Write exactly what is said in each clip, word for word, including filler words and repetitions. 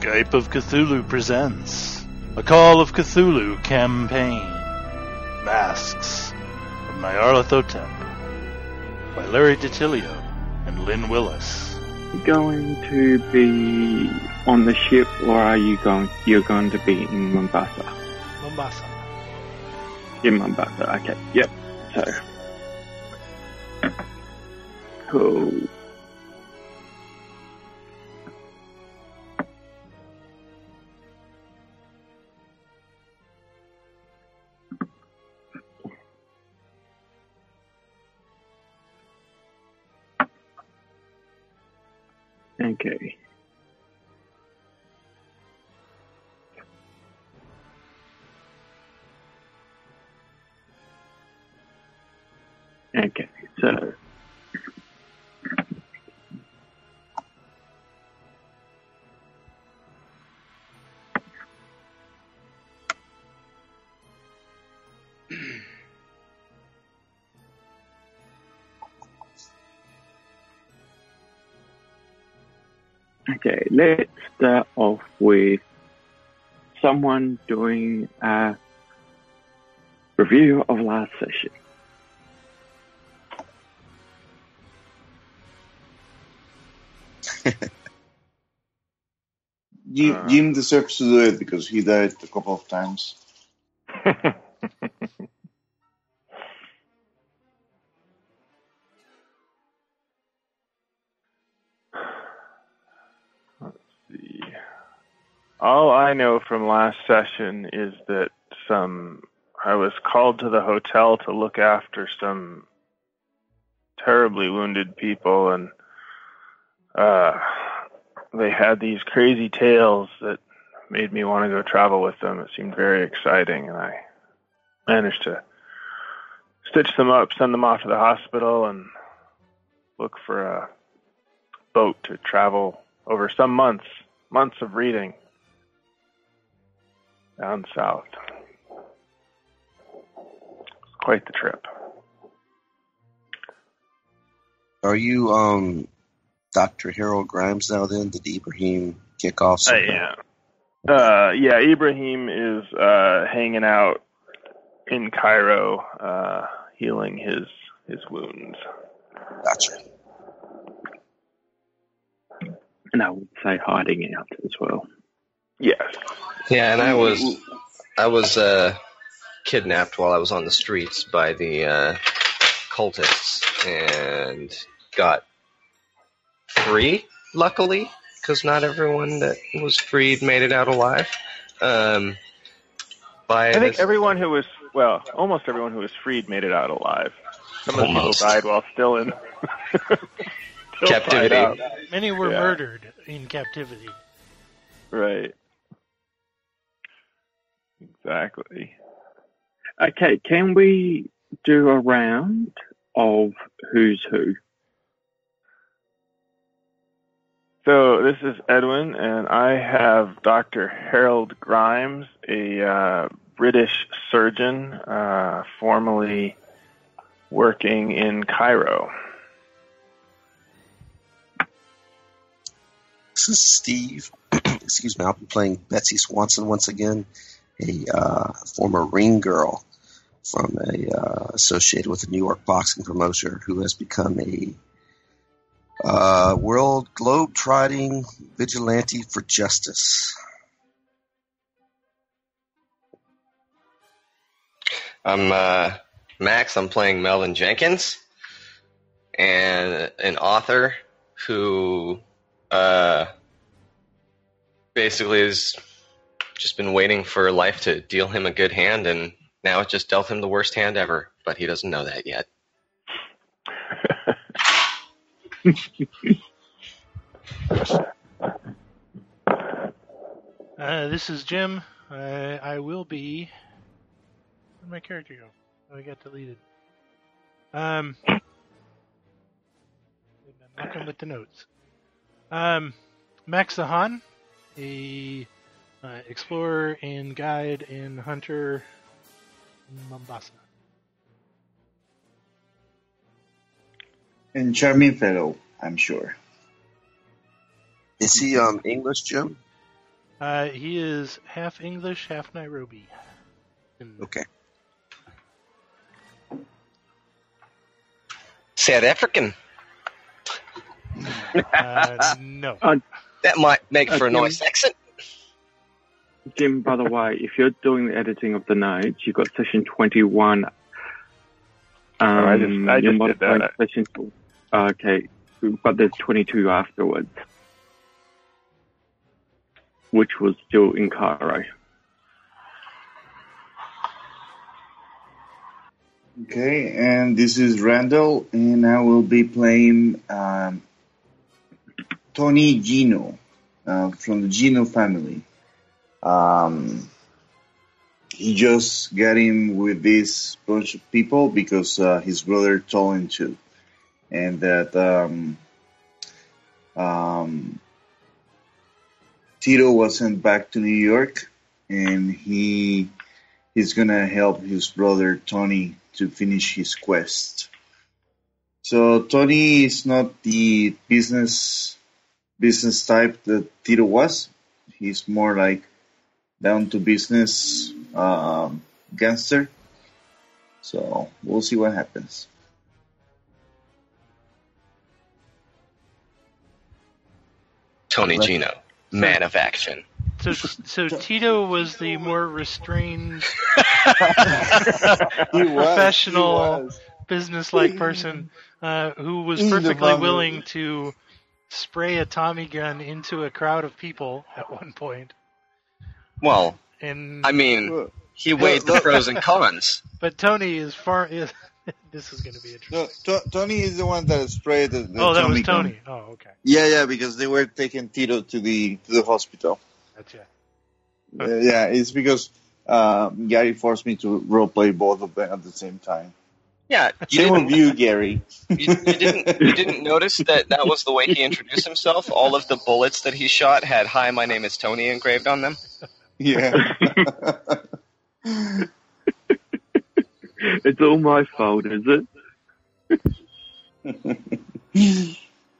Skype of Cthulhu presents a Call of Cthulhu campaign. Masks of Nyarlathotep by Larry DiTilio and Lynn Willis. Going to be on the ship, or are you going? You're going to be in Mombasa. Mombasa. In Mombasa. Okay. Yep. So. Cool. Okay. Okay, so Okay, let's start off with someone doing a review of last session. Jim, uh, Jim deserves to do it because he died a couple of times. All I know from last session is that some I was called to the hotel to look after some terribly wounded people, and uh, they had these crazy tales that made me want to go travel with them. It seemed very exciting, and I managed to stitch them up, send them off to the hospital, and look for a boat to travel over some months, months of reading. Down south. It's quite the trip. Are you um, Doctor Harold Grimes now then? Did Ibrahim kick off? Uh, yeah. Uh, yeah, Ibrahim is uh, hanging out in Cairo, uh, healing his, his wounds. Gotcha. And I would say hiding out as well. Yes. Yeah, and I was I was uh, kidnapped while I was on the streets by the uh, cultists and got free, luckily, because not everyone that was freed made it out alive. Um, by I think this... everyone who was, well, almost everyone who was freed made it out alive. Some of the people died while still in still captivity. Many were yeah. murdered in captivity. Right. Exactly. Okay, can we do a round of who's who? So this is Edwin, and I have Doctor Harold Grimes, a uh, British surgeon, uh, formerly working in Cairo. This is Steve. Excuse me, I'll be playing Betsy Swanson once again, a uh, former ring girl from a uh, associated with a New York boxing promoter who has become a uh, world globe-trotting vigilante for justice. I'm uh, Max. I'm playing Melvin Jenkins, and an author who uh, basically has just been waiting for life to deal him a good hand, and now it just dealt him the worst hand ever, but he doesn't know that yet. uh, this is Jim. Uh, I will be... Where'd my character go? Oh, I got deleted. Um, I'm not going with the notes. Um, Max Zahan, a uh, explorer and guide and hunter in Mombasa. And charming fellow, I'm sure. Is he um English, Jim? Uh, he is half English, half Nairobi. And, Okay. South African. uh, no. Uh, That might make for a Okay. nice accent. Jim, by the way, if you're doing the editing of the notes, you've got session twenty-one. Um, Oh, I just- I you're just did modifying that. Session, okay, but there's twenty-two afterwards, which was still in Cairo. Okay, and this is Randall, and I will be playing um, Tony Gino uh, from the Gino family. Um, he just got in with this bunch of people because uh, his brother told him to, and that um, um, Tito was sent back to New York, and he he's gonna help his brother Tony to finish his quest. So Tony is not the business business type that Tito was. He's more like down to business um, gangster. So we'll see what happens. Tony Gino, man of action. So, so Tito was the more restrained, He was, professional, he was. business-like person uh, who was In the perfectly bubble. willing to spray a Tommy gun into a crowd of people at one point. Well, And I mean, he weighed the pros and cons. but Tony is far. Is, this is going to be interesting. No, to- Tony is the one that sprayed the, the oh, that was Tommy gun. Tony. Oh, okay. Yeah, yeah, because they were taking Tito to the to the hospital. Gotcha. Uh, yeah, it's because uh, Gary forced me to roleplay both of them at the same time. Yeah, you Same didn't, with you, Gary. you, you didn't you didn't notice that that was the way he introduced himself? All of the bullets that he shot had "Hi, my name is Tony" engraved on them. Yeah. It's all my fault, is it?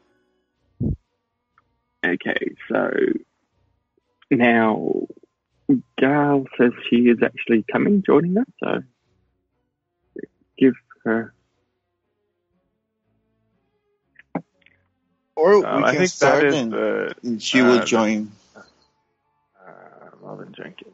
Okay, so now Gail says she is actually coming, joining us, so give her. Or we Um, I can think start that is and, the and she uh, will the- join. uh, Marvin Jenkins.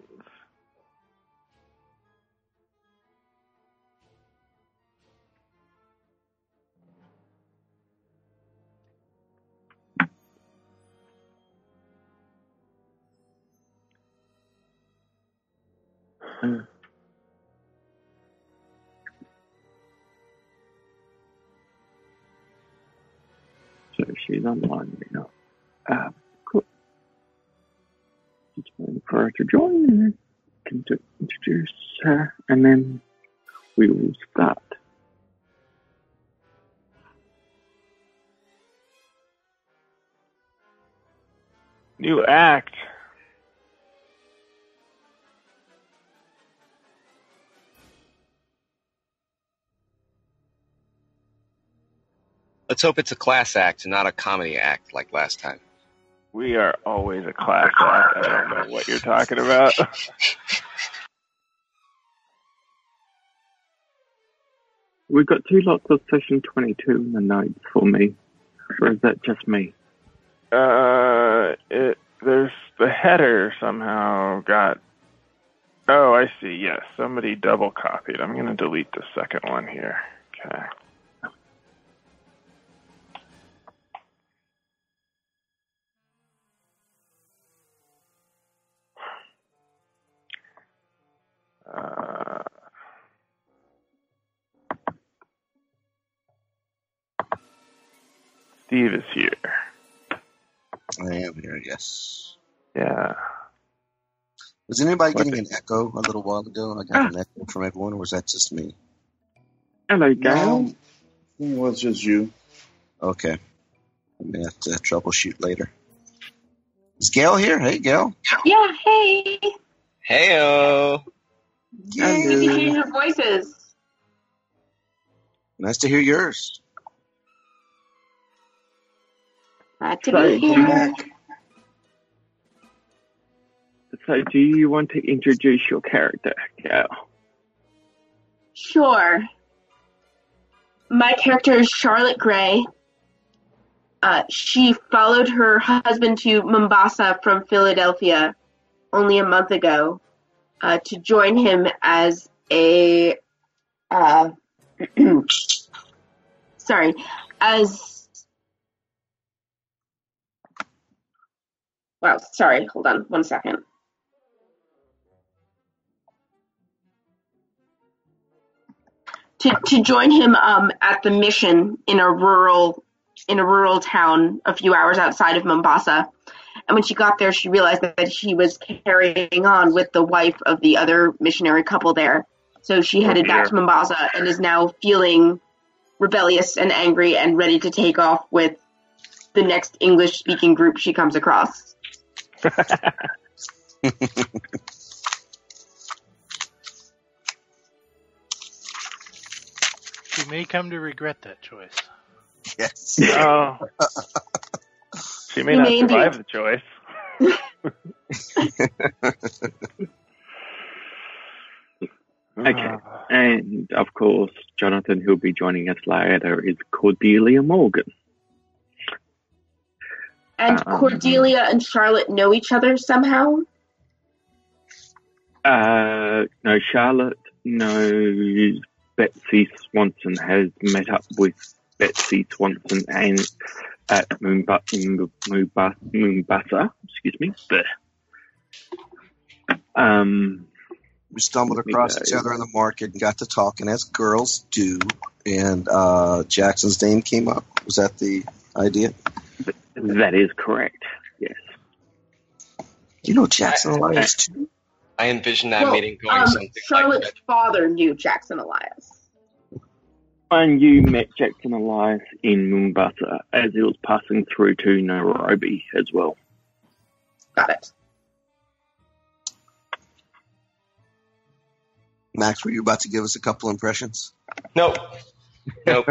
So she's online right now. Uh, cool. Just waiting for her to join and then can to introduce her and then we will start. New act. Let's hope it's a class act, not a comedy act like last time. We are always a class act. I don't know what you're talking about. We've got two lots of session twenty-two in the notes for me. Or is that just me? Uh, it, there's the header somehow got. Oh, I see. Yes, somebody double copied. I'm going to delete the second one here. Okay. Uh, Steve is here. I am here, yes. Yeah. Was anybody What getting an echo a little while ago? I got an echo from everyone, or was that just me? Hello, Gail. No, I think it was just you. Okay. I may have to troubleshoot later. Is Gail here? Hey, Gail. Yeah, hey. Heyo. Good to hear your voices. Nice to hear yours. Glad to Sorry, be Come here. back. so do you want to introduce your character, Gal? Sure. My character is Charlotte Gray. Uh, she followed her husband to Mombasa from Philadelphia only a month ago uh, to join him as a uh, sorry, as wow, sorry, hold on one second. To to join him um, at the mission in a rural in a rural town a few hours outside of Mombasa. And when she got there, she realized that he was carrying on with the wife of the other missionary couple there. So she headed back to Mombasa and is now feeling rebellious and angry and ready to take off with the next English-speaking group she comes across. She may come to regret that choice. Yes. Oh. She may You not may survive indeed. the choice. Okay. And, of course, Jonathan, who'll be joining us later, is Cordelia Morgan. And Um, Cordelia and Charlotte know each other somehow? Uh, no, Charlotte knows Betsy Swanson, has met up with Betsy Swanson and at Moomba- Moomba- Mombasa, excuse me. There. Um, We stumbled across each other in the market and got to talking, as girls do, and uh, Jackson's name came up. Was that the idea? that is correct, yes. You know Jackson Elias, too? I envision that Well, meeting going um, something Charlotte's like father knew Jackson Elias. And you met Jackson Elias in Mombasa as he was passing through to Nairobi as well. Got it. Max, were you about to give us a couple impressions? that. Nope. Nope.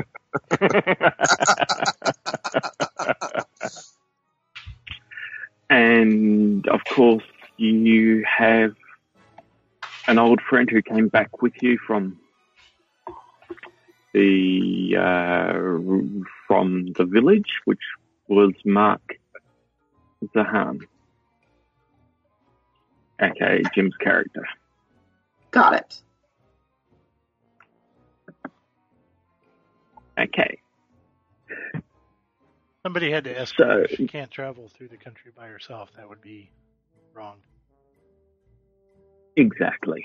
And, of course, you have an old friend who came back with you from the uh, from the village, which was Mark Zahan, aka Jim's character. Got it. Okay. Somebody had to escort her. So- She can't travel through the country by herself. That would be wrong. Exactly.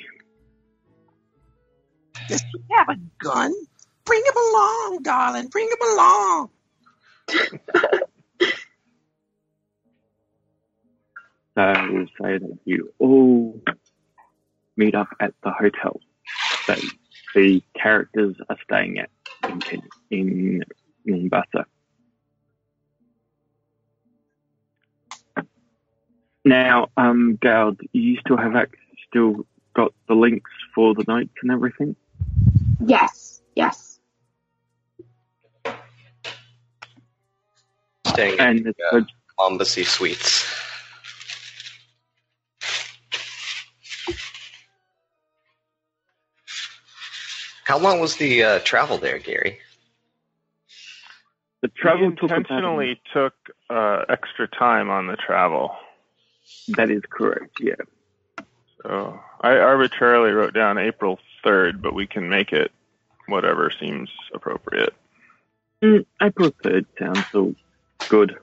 Does he have a gun? Bring him along, darling. Bring him along. So we'll say that you all meet up at the hotel that the characters are staying at in, in Mombasa. Now, um, Gail, you still have ac- still got the links for the notes and everything? Yes, yes. Staying And in it's uh, good. Embassy Suites. How long was the uh, travel there, Gary? The travel we took about- intentionally took uh, extra time on the travel. That is correct, yeah. So I arbitrarily wrote down April third, but we can make it whatever seems appropriate. Mm, April third sounds so good.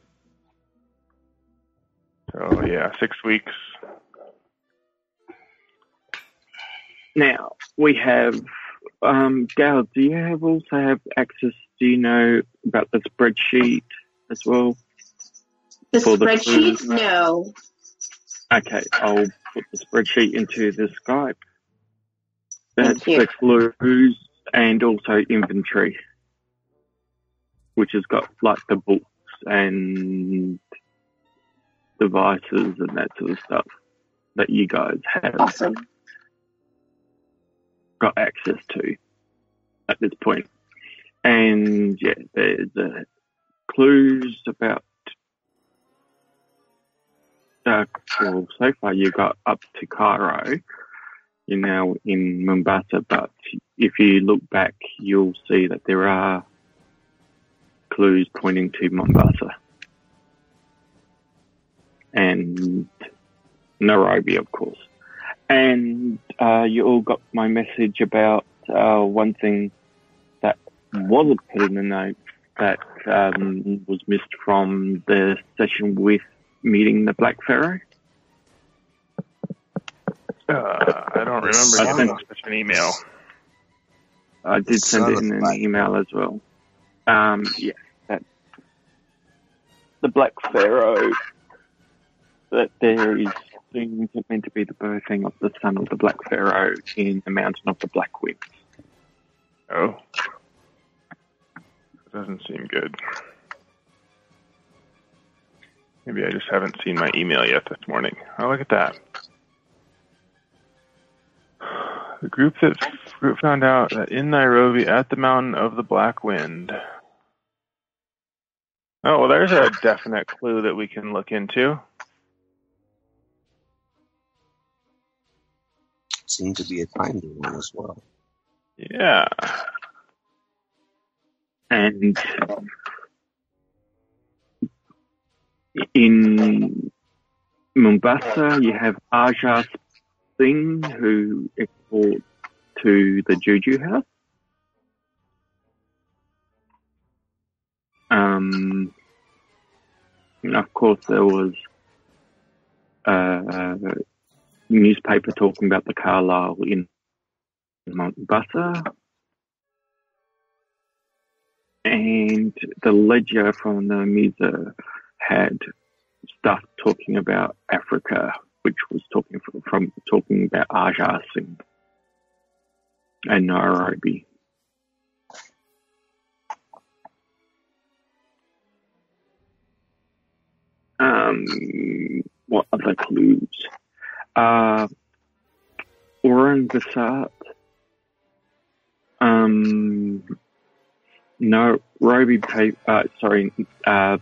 So yeah, six weeks. Now, we have, um, Gail, do you have also have access, do you know about the spreadsheet as well? The For the spreadsheet? cruise. No. Okay, I'll put the spreadsheet into the Skype. That's Thank you. the clues and also inventory, which has got like the books and devices and that sort of stuff that you guys have Awesome. got access to at this point. And yeah, there's uh, clues about uh, well, so far you got up to Cairo. You're now in Mombasa, but if you look back, you'll see that there are clues pointing to Mombasa. And Nairobi, of course. And uh, you all got my message about uh, one thing that wasn't put in the note that um, was missed from the session with meeting the Black Pharaoh. Uh, I don't remember I getting sent- such an email. I did send Son it of in a an Black- email as well. Um, yeah, that the Black Pharaoh, that there is soon meant to be the birthing of the son of the Black Pharaoh in the Mountain of the Black Winds. Oh. That doesn't seem good. Maybe I just haven't seen my email yet this morning. Oh, look at that. The group that group found out that in Nairobi at the Mountain of the Black Wind. Oh, well, there's a definite clue that we can look into. Seemed to be a timely one as well. Yeah. And in Mombasa, you have Aja Singh, who exports to the Juju House. Um, and of course, there was a newspaper talking about the Carlisle in Mombasa. And the ledger from the Misa had stuff talking about Africa, which was talking from, from talking about Aja Singh and Nairobi. Um, what other clues? Uh, Oran Basat. Um, Nairobi paper. Uh, sorry. Uh,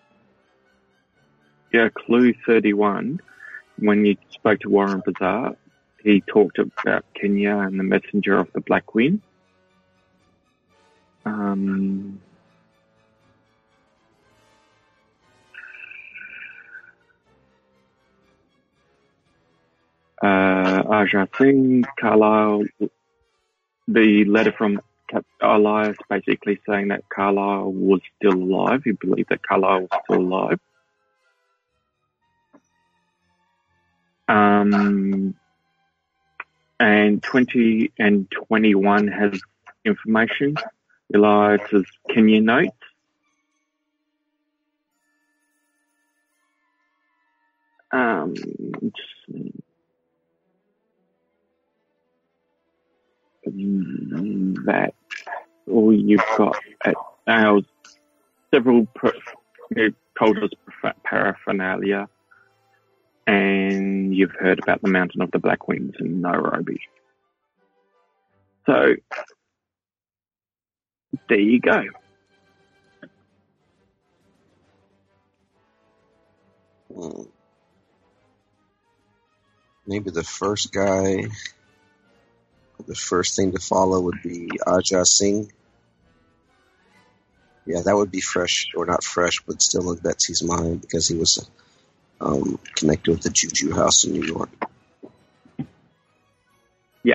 yeah, clue thirty-one. When you spoke to Warren Bazaar, he talked about Kenya and the messenger of the Black Wind. Um, uh, Aja Singh, Carlisle, the letter from Elias basically saying that Carlisle was still alive. He believed that Carlisle was still alive. Um, and twenty and twenty-one has information. Elias's Kenya notes. Um, that all you've got at our several per, you told us paraphernalia, and you've heard about the Mountain of the Black Winds in Nairobi. So there you go. Hmm. Maybe the first guy, the first thing to follow would be Aja Singh. Yeah, that would be fresh, or not fresh, but still in Betsy's mind because he was um, connected with the Juju House in New York. Yeah.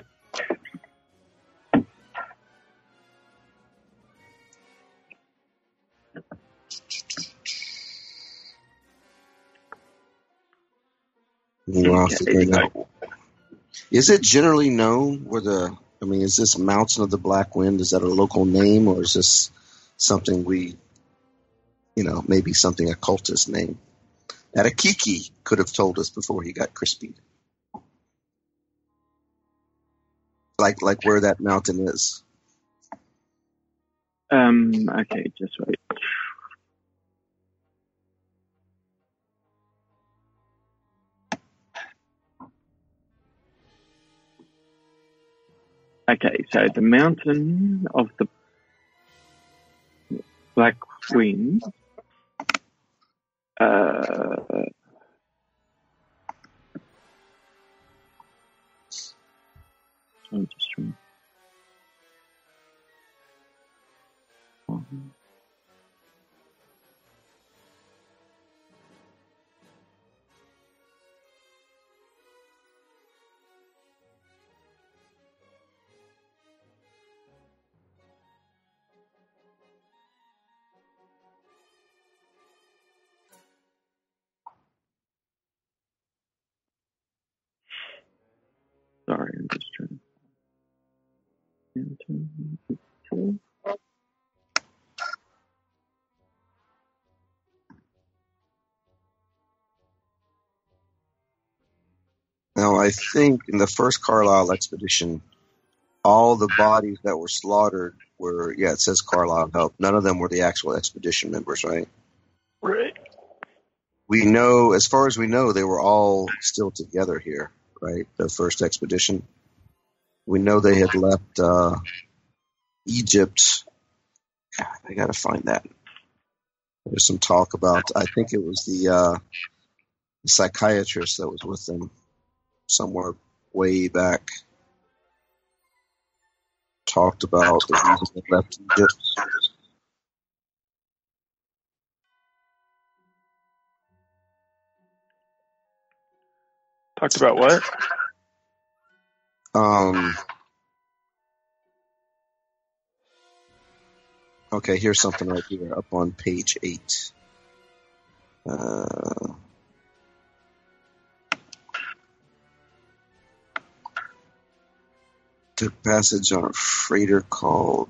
Meanwhile, Okay. figuring out, is it generally known where the, I mean, is this Mountain of the Black Wind, is that a local name, or is this something we, you know, maybe something occultist name? That Akiki could have told us before he got crispied. Like, like where that mountain is. Um, okay, just wait. Okay, so the Mountain of the Black Wind uh, Sorry, I'm just trying to. Now, I think in the first Carlisle expedition, all the bodies that were slaughtered were, yeah, it says Carlisle helped. None of them were the actual expedition members, right? Right. We know, as far as we know, they were all still together here, right? The first expedition. We know they had left uh, Egypt. God, I got to find that. There's some talk about, I think it was the, uh, the psychiatrist that was with them somewhere way back. Talked about the reason they left Egypt. Talked about what? Um. Okay, here's something right here up on page eight. Uh, took passage on a freighter called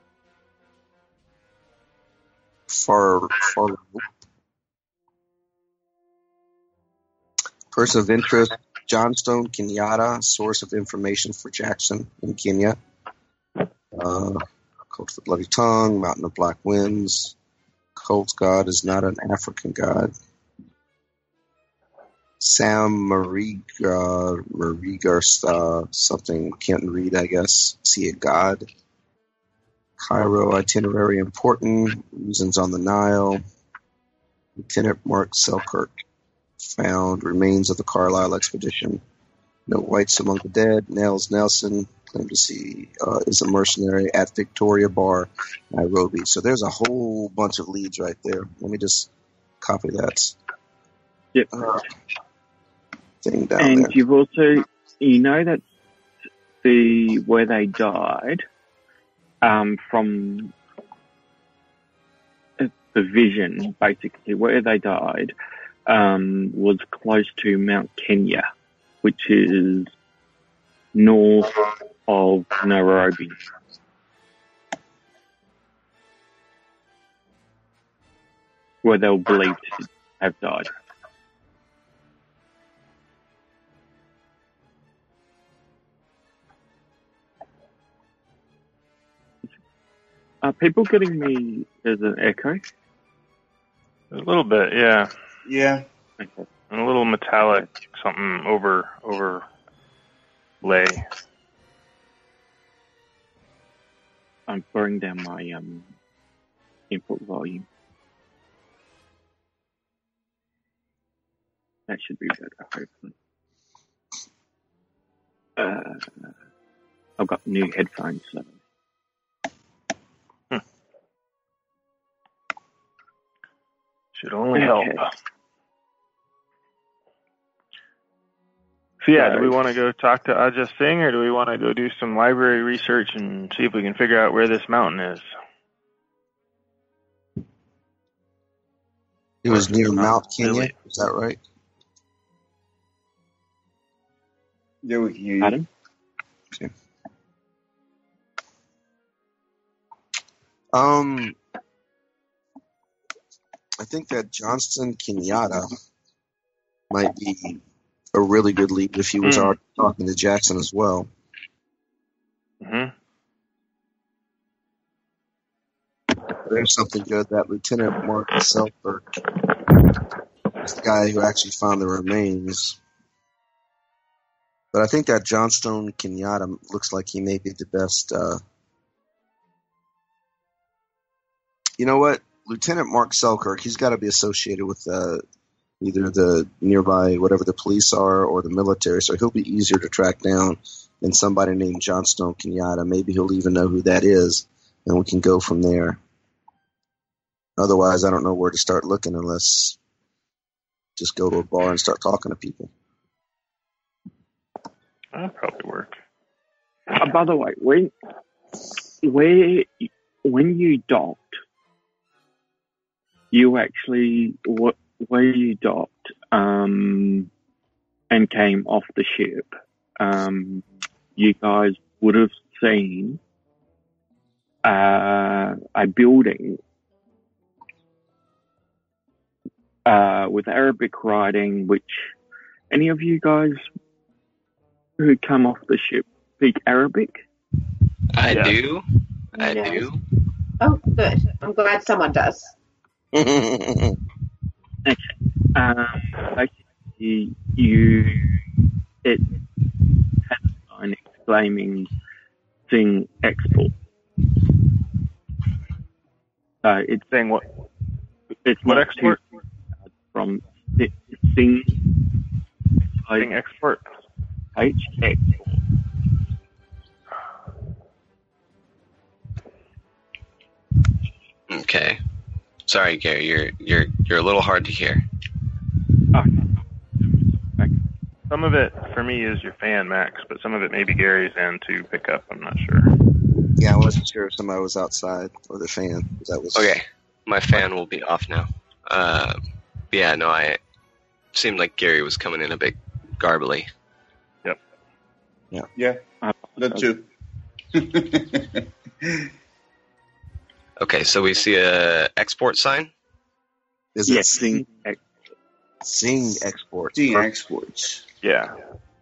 Far Far. Person of interest: Johnstone, Kenyatta, source of information for Jackson in Kenya. Uh, Cult for Bloody Tongue, Mountain of Black Winds. Cult's god is not an African god. Sam Mariga, Marigarsta, something, can't read, I guess. See a god. Cairo itinerary important. Reasons on the Nile. Lieutenant Mark Selkirk found remains of the Carlisle expedition. No whites among the dead. Nels Nelson claimed to see uh, is a mercenary at Victoria Bar, Nairobi. So there's a whole bunch of leads right there. Let me just copy that. Yep. Uh, thing down and there. you've also, you know that the where they died um, from the vision, basically where they died um, was close to Mount Kenya, which is north of Nairobi. Where they were believed to have died. Are people getting me as an echo? A little bit, yeah. Yeah. Okay. And a little metallic, something over overlay. I'm throwing down my um, input volume. That should be better, hopefully. Uh, I've got new headphones, so. Hmm. Should only help. Okay. So yeah, do we want to go talk to Ajay Singh, or do we want to go do some library research and see if we can figure out where this mountain is? It was near Mount Kenya, Really? is that right? Yeah, we can hear you. Adam? Okay. Um, I think that Johnston Kenyatta might be a really good lead if he was Mm. already talking to Jackson as well. Mm-hmm. There's something good. That Lieutenant Mark Selkirk is the guy who actually found the remains. But I think that Johnstone Kenyatta looks like he may be the best. Uh, you know what? Lieutenant Mark Selkirk, he's got to be associated with uh, either the nearby, whatever the police are, or the military, so he'll be easier to track down than somebody named Johnstone Kenyatta. Maybe he'll even know who that is, and we can go from there. Otherwise, I don't know where to start looking unless just go to a bar and start talking to people. That'll probably work. Uh, by the way, when, where, when you docked, you actually, where you docked um, and came off the ship, um, you guys would have seen uh, a building uh, with Arabic writing, which any of you guys who come off the ship speak Arabic? I Yeah. do. I Yes. do. Oh, good. I'm glad someone does. Um, basically, you it has a sign exclaiming "Sing Export." So it's Saying what? it's What not export? too from Si- Sing Saying export. H export. Okay. Sorry, Gary. You're you're you're a little hard to hear. Oh, Some of it for me is your fan, Max, but some of it maybe Gary's end to pick up. I'm not sure. Yeah, I wasn't sure if somebody was outside or the fan. That was Okay, my fan will be off now. Uh, yeah, no, I it seemed like Gary was coming in a bit garbly. Yeah, uh, that too. Okay, so we see a export sign. Is it yes, Sing Ex- Sing Export? Seeing exports. Yeah.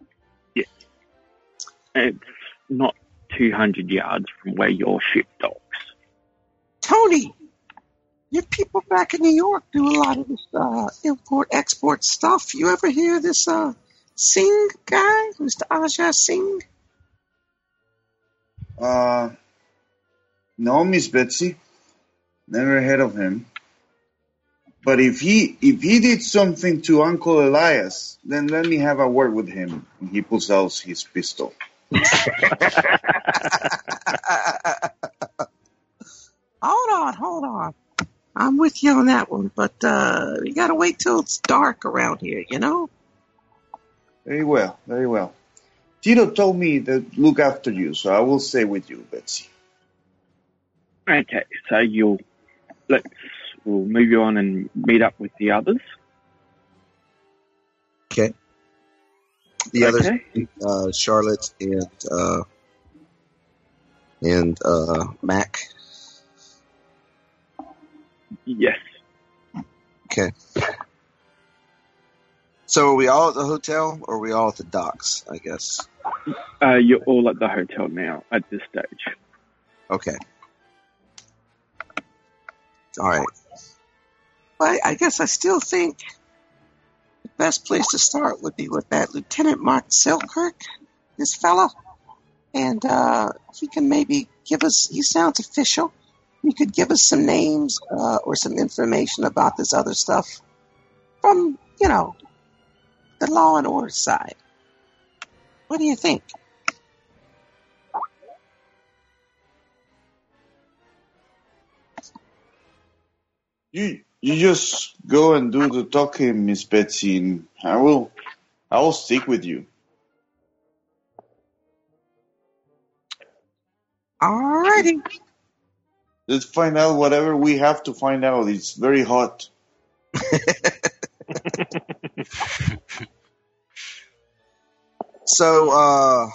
it's not two hundred yards from where your ship docks. Tony, your people back in New York do a lot of this uh, import export stuff. You ever hear this uh, Singh guy, Mister Aja Singh? Uh, no, Miss Betsy. Never heard of him. But if he if he did something to Uncle Elias, then let me have a word with him. And he pulls out his pistol. Hold on, hold on. I'm with you on that one, but uh, you gotta wait till it's dark around here, you know? Very well, very well. Tito told me to look after you, so I will stay with you, Betsy. Okay, so you'll let's we'll move you on and meet up with the others. Okay. The others, Okay. uh, Charlotte and uh, and uh, Mac. Yes. Okay. So are we all at the hotel, or are we all at the docks? I guess. Uh, you're all at the hotel now at this stage. Okay. All right. Well, I guess I still think the best place to start would be with that Lieutenant Mark Selkirk, this fella. And uh, he can maybe give us, he sounds official. He could give us some names uh, or some information about this other stuff from, you know, the law and order side. What do you think? You you just go and do the talking, Miss Betsy, and I will I will stick with you. Alrighty. Let's find out whatever we have to find out. It's very hot. So, uh,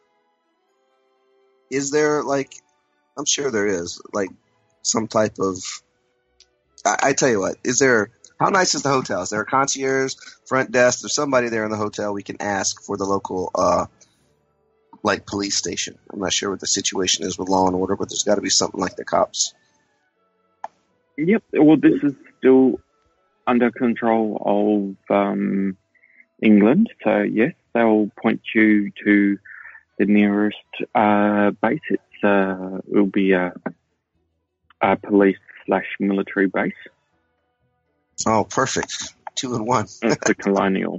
is there, like, I'm sure there is, like, some type of, I, I tell you what, is there, how nice is the hotel? Is there a concierge, front desk, there's somebody there in the hotel we can ask for the local, uh, like, police station? I'm not sure what the situation is with law and order, but there's got to be something like the cops. Yep. Well, this is still under control of um, England, so yes, they'll point you to the nearest uh, base. It's uh, it'll be a, a police slash military base. Oh, perfect. Two in one. It's the Colonial.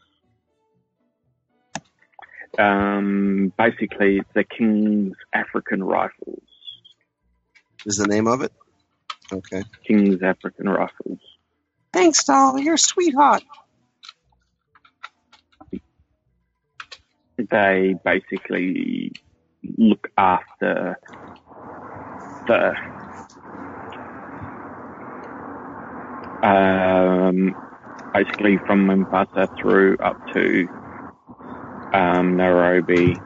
Um, basically, it's the King's African Rifles. Is the name of it? Okay. King's African Rifles. Thanks, doll. You're a sweetheart. They basically look after the um, basically from Mombasa through up to um, Nairobi.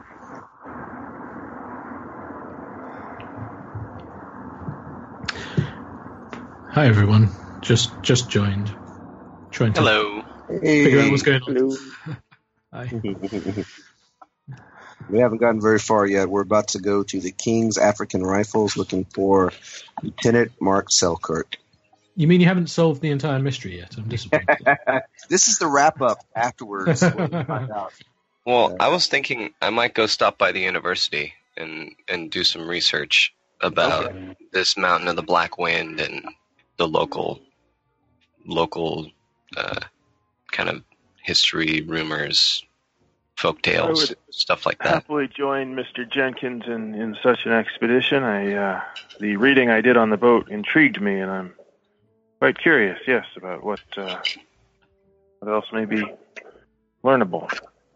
Hi everyone, just just joined. Trying to Hello. figure out what's going on. Hello. Hi. We haven't gotten very far yet. We're about to go to the King's African Rifles looking for Lieutenant Mark Selkirk. You mean you haven't solved the entire mystery yet? I'm disappointed. This is the wrap-up afterwards. When we find out. Well, I was thinking I might go stop by the university and, and do some research about Okay. this Mountain of the Black Wind and the local local uh, kind of history, rumors, folk I tales, would stuff like that. happily join Mister Jenkins in, in such an expedition. I uh, the reading I did on the boat intrigued me, and I'm quite curious, yes, about what uh, what else may be learnable.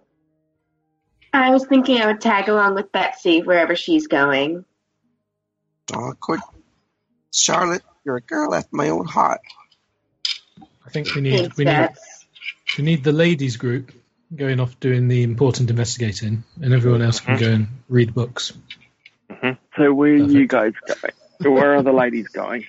I was thinking I would tag along with Betsy wherever she's going. Oh, good. Charlotte, you're a girl after my own heart. I think we need Thanks, we need Bets. we need the ladies group going off doing the important investigating, and everyone else can go and read books. Mm-hmm. So where are you Perfect. guys going? Where are the ladies going?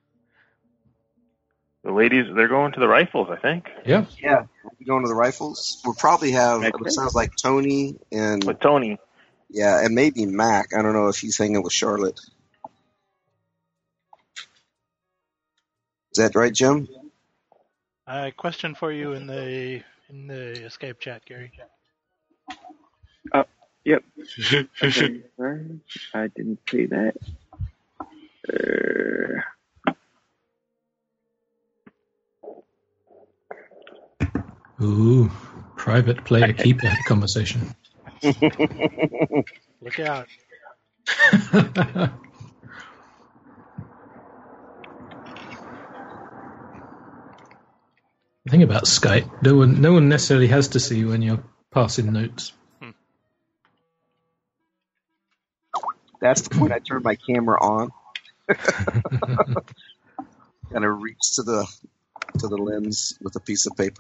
The ladies, they're going to the rifles, I think. Yeah. Yeah, we're going to the Rifles. We'll probably have, Makes it sense. sounds like Tony and, With Tony. yeah, and maybe Mac. I don't know if he's hanging with Charlotte. Is that right, Jim? I question for you in the in the escape chat, Gary. Yep. Okay, sorry, I didn't see that. Uh, Ooh, private player keeper conversation. Look out. The thing about Skype, no one no one necessarily has to see when you're passing notes. That's the point I turned my camera on. Kind of reach to the to the lens with a piece of paper.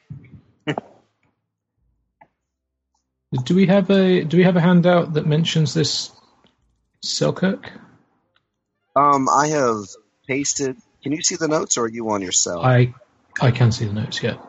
Do we have a do we have a handout that mentions this Selkirk? Um, I have pasted. Can you see the notes, or are you on your cell? I I can see the notes, yeah.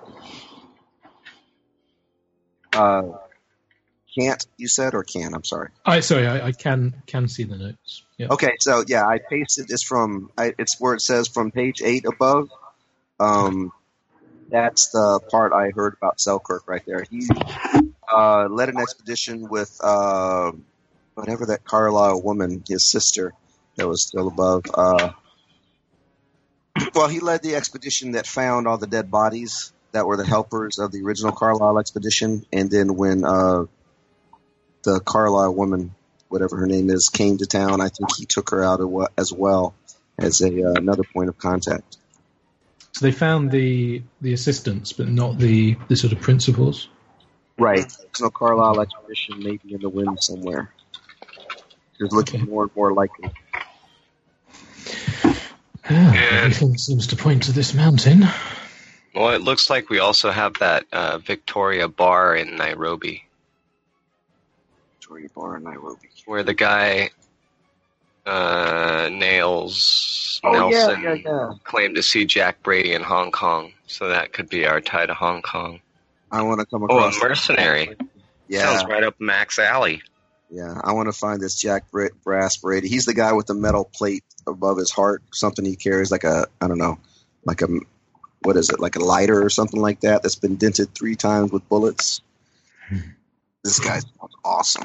Uh, can't you said or can? I'm sorry. I sorry, I, I can can see the notes. Yeah. Okay, so yeah, I pasted this from. I, it's where it says from page eight above. Um, that's the part I heard about Selkirk right there. He uh, led an expedition with uh, whatever that Carlisle woman, his sister, that was still above. Uh, well, he led the expedition that found all the dead bodies that were the helpers of the original Carlisle expedition, and then when uh, the Carlisle woman, whatever her name is, came to town, I think he took her out as well as a uh, another point of contact. So they found the the assistants, but not the, the sort of principals. Right. There's no Carlisle expedition, maybe in the wind somewhere. It's looking Okay. more and more likely. Ah, And- everything seems to point to this mountain. Well, it looks like we also have that uh, Victoria Bar in Nairobi, Victoria Bar in Nairobi. where the guy uh, Nails Oh, Nelson yeah, yeah, yeah. claimed to see Jack Brady in Hong Kong. So that could be our tie to Hong Kong. I want to come Oh, across. a mercenary. Yeah, Sounds right up Mac's alley. yeah. I want to find this Jack Bra- Brass Brady. He's the guy with the metal plate above his heart. Something he carries, like a I don't know, like a what is it, like a lighter or something like that. That's been dented three times with bullets. This guy sounds awesome.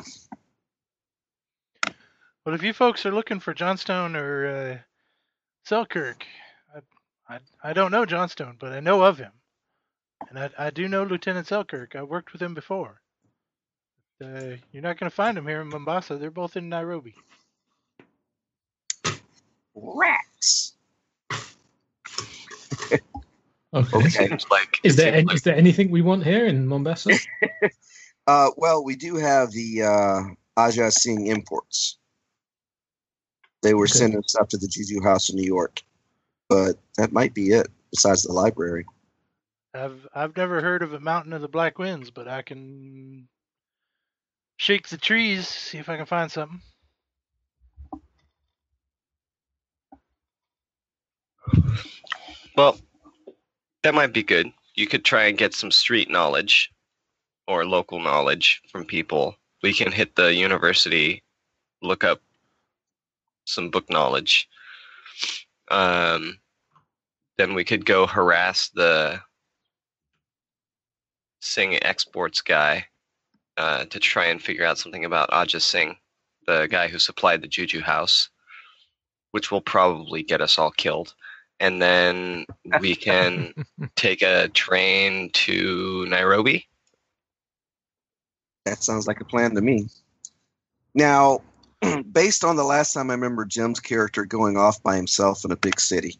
Well, if you folks are looking for Johnstone or uh, Selkirk, I, I I don't know Johnstone, but I know of him, and I I do know Lieutenant Selkirk. I worked with him before. Uh, you're not going to find them here in Mombasa. They're both in Nairobi. Rats. Okay. Okay. Seems like Is there seems any, like- is there anything we want here in Mombasa? Uh, well, we do have the uh, Aja Singh imports. They were Okay. sending stuff to the Juju House in New York, but that might be it. Besides the library, I've I've never heard of a Mountain of the Black Winds, but I can shake the trees, see if I can find something. Well, that might be good. You could try and get some street knowledge or local knowledge from people. We can hit the university, look up some book knowledge. Um, then we could go harass the Singh exports guy uh, to try and figure out something about Ajay Singh, the guy who supplied the Juju house, which will probably get us all killed. And then we can take a train to Nairobi. That sounds like a plan to me. Now, based on the last time I remember Jim's character going off by himself in a big city,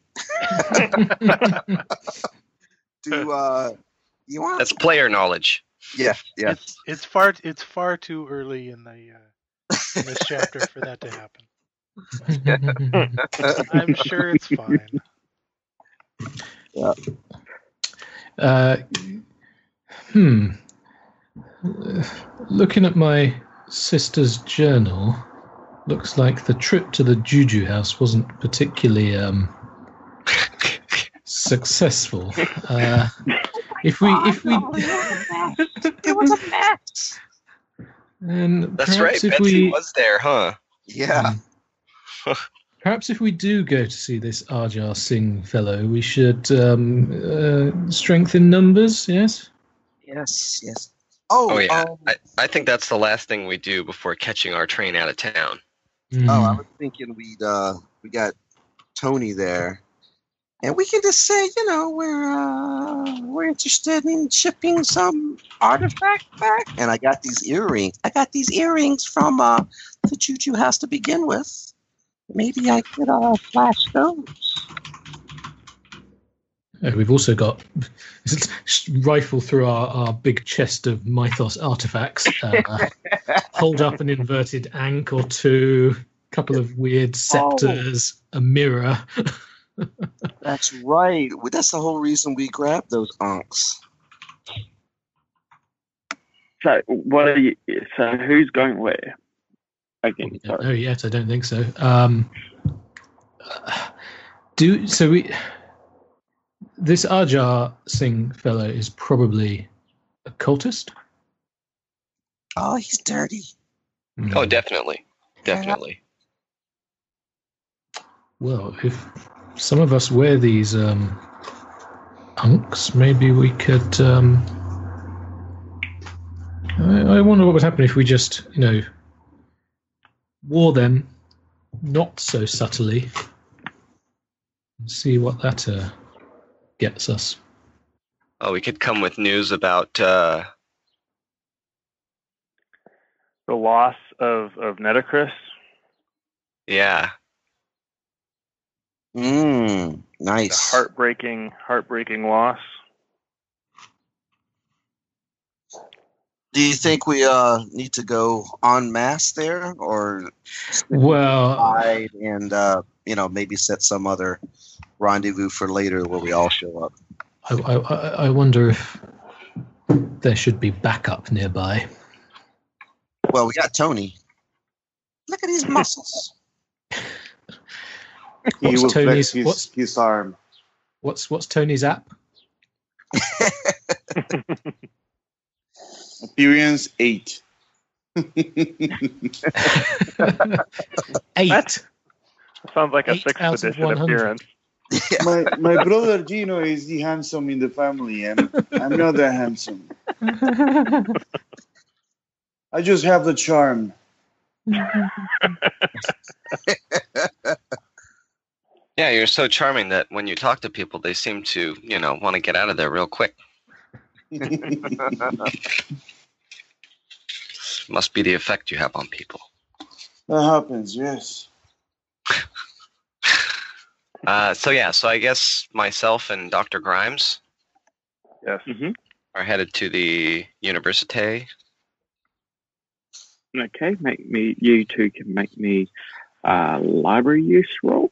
do uh, you want? That's player knowledge. Yeah, yeah. It's it's far it's far too early in the uh, in this chapter for that to happen. I'm sure it's fine. Yeah. Uh, hmm. Uh, looking at my sister's journal, looks like the trip to the Juju house wasn't particularly um, successful. Uh, if we, if we, It was a mess. and That's perhaps right. if Betsy we, was there, huh? Yeah. perhaps if we do go to see this Ajay Singh fellow, we should um, uh, strengthen numbers. Yes. Yes. Yes. Oh. Oh, yeah. Um, I, I think that's the last thing we do before catching our train out of town. Mm. oh, I was thinking we'd uh, we got Tony there, and we can just say, you know, we're uh, we're interested in shipping some artifact back, and I got these earrings. I got these earrings from uh, the Juju house to begin with. Maybe I could uh, flash those. Uh, we've also got rifle through our, our big chest of Mythos artifacts, uh, hold up an inverted ankh or two, a couple of weird scepters, a mirror. That's right. Well, that's the whole reason we grabbed those ankhs. So what are you? So who's going where? Again, We don't sorry. know yet. I don't think so. Um, uh, do so. We this Ajay Singh fellow is probably a cultist. Oh, he's dirty. Mm. Oh, definitely. Definitely. Well, if some of us wear these um, unks, maybe we could. Um, I, I wonder what would happen if we just, you know, wore them not so subtly. And see what that uh, gets us. Oh, we could come with news about uh, The loss of, of Netacris. yeah. Mmm, The nice. heartbreaking, heartbreaking loss. Do you think we uh need to go en masse there, or Well, hide and uh, you know, maybe set some other rendezvous for later where we all show up? I, I, I wonder if there should be backup nearby. Well, we got Tony. Look at his muscles. He What's will Tony's- flex his, what's- his arm. What's what's Tony's app? Appearance eight. Eight. Sounds like a Eight sixth out of edition one hundred. appearance. my my brother Gino is the handsome in the family, and I'm not that handsome. I just have the charm. Yeah, you're so charming that when you talk to people, they seem to, you know, want to get out of there real quick. Must be the effect you have on people. That happens, yes. Uh, so yeah, so I guess myself and Doctor Grimes Yes. hmm are headed to the Université. Okay, make me. You two can make me uh, library use roll.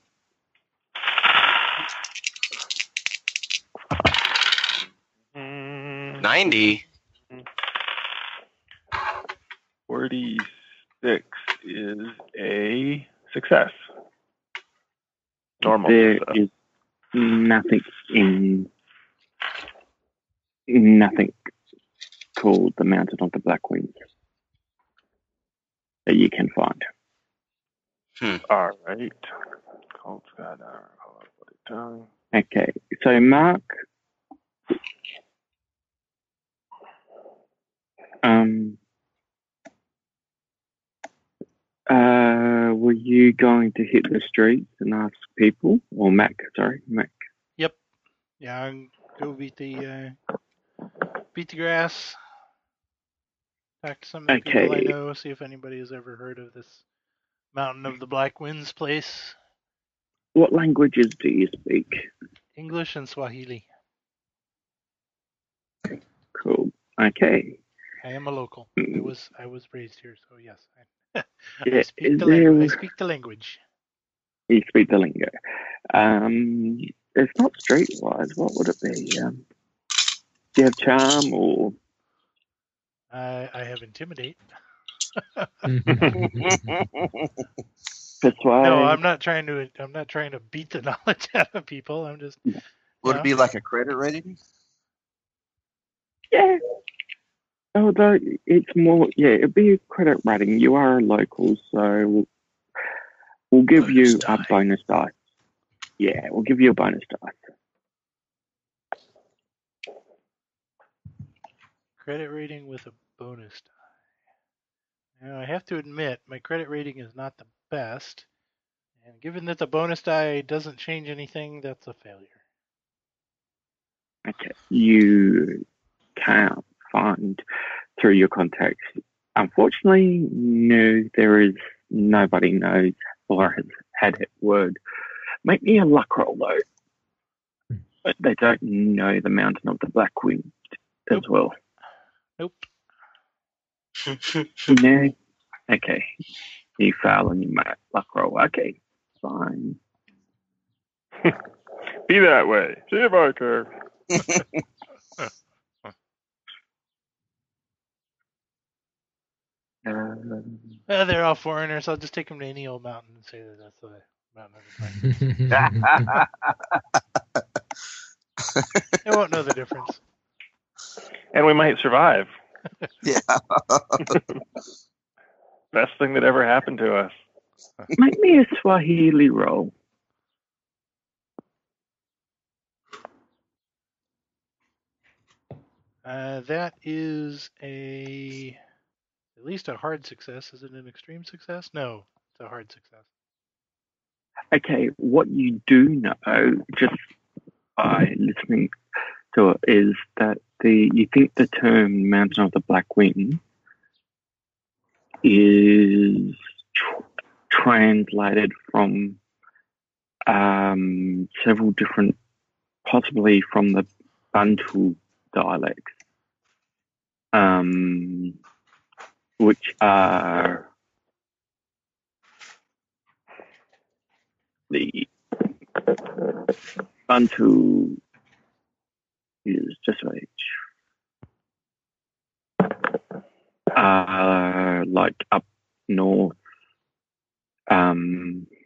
Mm, ninety. Where thirty-six is a success. Normal There success. is nothing in nothing called the Mountain of the Black Winds that you can find. All right. Cold Sky Diver. Hold on, put it down. Okay, so Mark, um, uh, were you going to hit the streets and ask people, or Mac? Sorry, Mac. Yep. Yeah, I'll go beat the uh, beat the grass. Talk to some of the people I Okay. know. See if anybody has ever heard of this Mountain of the Black Winds place. What languages do you speak? English and Swahili. Cool. Okay. I am a local. I was I was raised here, so yes. I, Yeah, I speak is the language. I there- speak the language. You speak the lingo. Um, it's not streetwise. What would it be? Um, do you have charm or? I I have intimidate. Persuade? No, I'm not trying to. I'm not trying to beat the knowledge out of people. I'm just. Would Yeah. it be like a credit rating? Yeah. Although it's more, yeah, it'd be a credit rating. You are a local, so we'll, we'll give Bonus you a die. bonus dice. Yeah, we'll give you a bonus dice. Credit rating with a bonus die. Now, I have to admit, my credit rating is not the best. And given that the bonus die doesn't change anything, that's a failure. Okay. You can't find through your contacts. Unfortunately, no, there is nobody knows or has had it word. Make me a luck roll though. But they don't know the Mountain of the Black Wind as Nope. well. Nope. No. Okay. You fail and you make luck roll. Okay. Fine. Be that way. See you, Barker. Um, Uh, they're all foreigners. I'll just take them to any old mountain and say that that's the Mountain of the Black Winds. They won't know the difference. And we might survive. Yeah. Best thing that ever happened to us. make me a Swahili roll. Uh, that is a at least a hard success. Is it an extreme success? No, it's a hard success. Okay, what you do know, just by listening to it, is that the you think the term Mountain of the Black Wind is tr- translated from um, several different, possibly from the Bantu dialects, um, which are the Bantu is just like uh, like up north, um,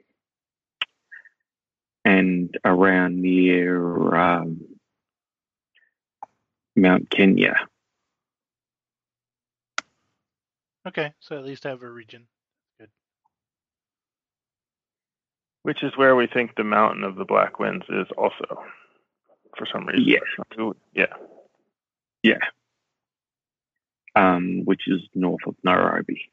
and around near um, Mount Kenya. Okay, so at least I have a region. Good. Which is where we think the Mountain of the Black Winds is also, for some reason. Yes. Yeah. Yeah. Um, which is north of Nairobi.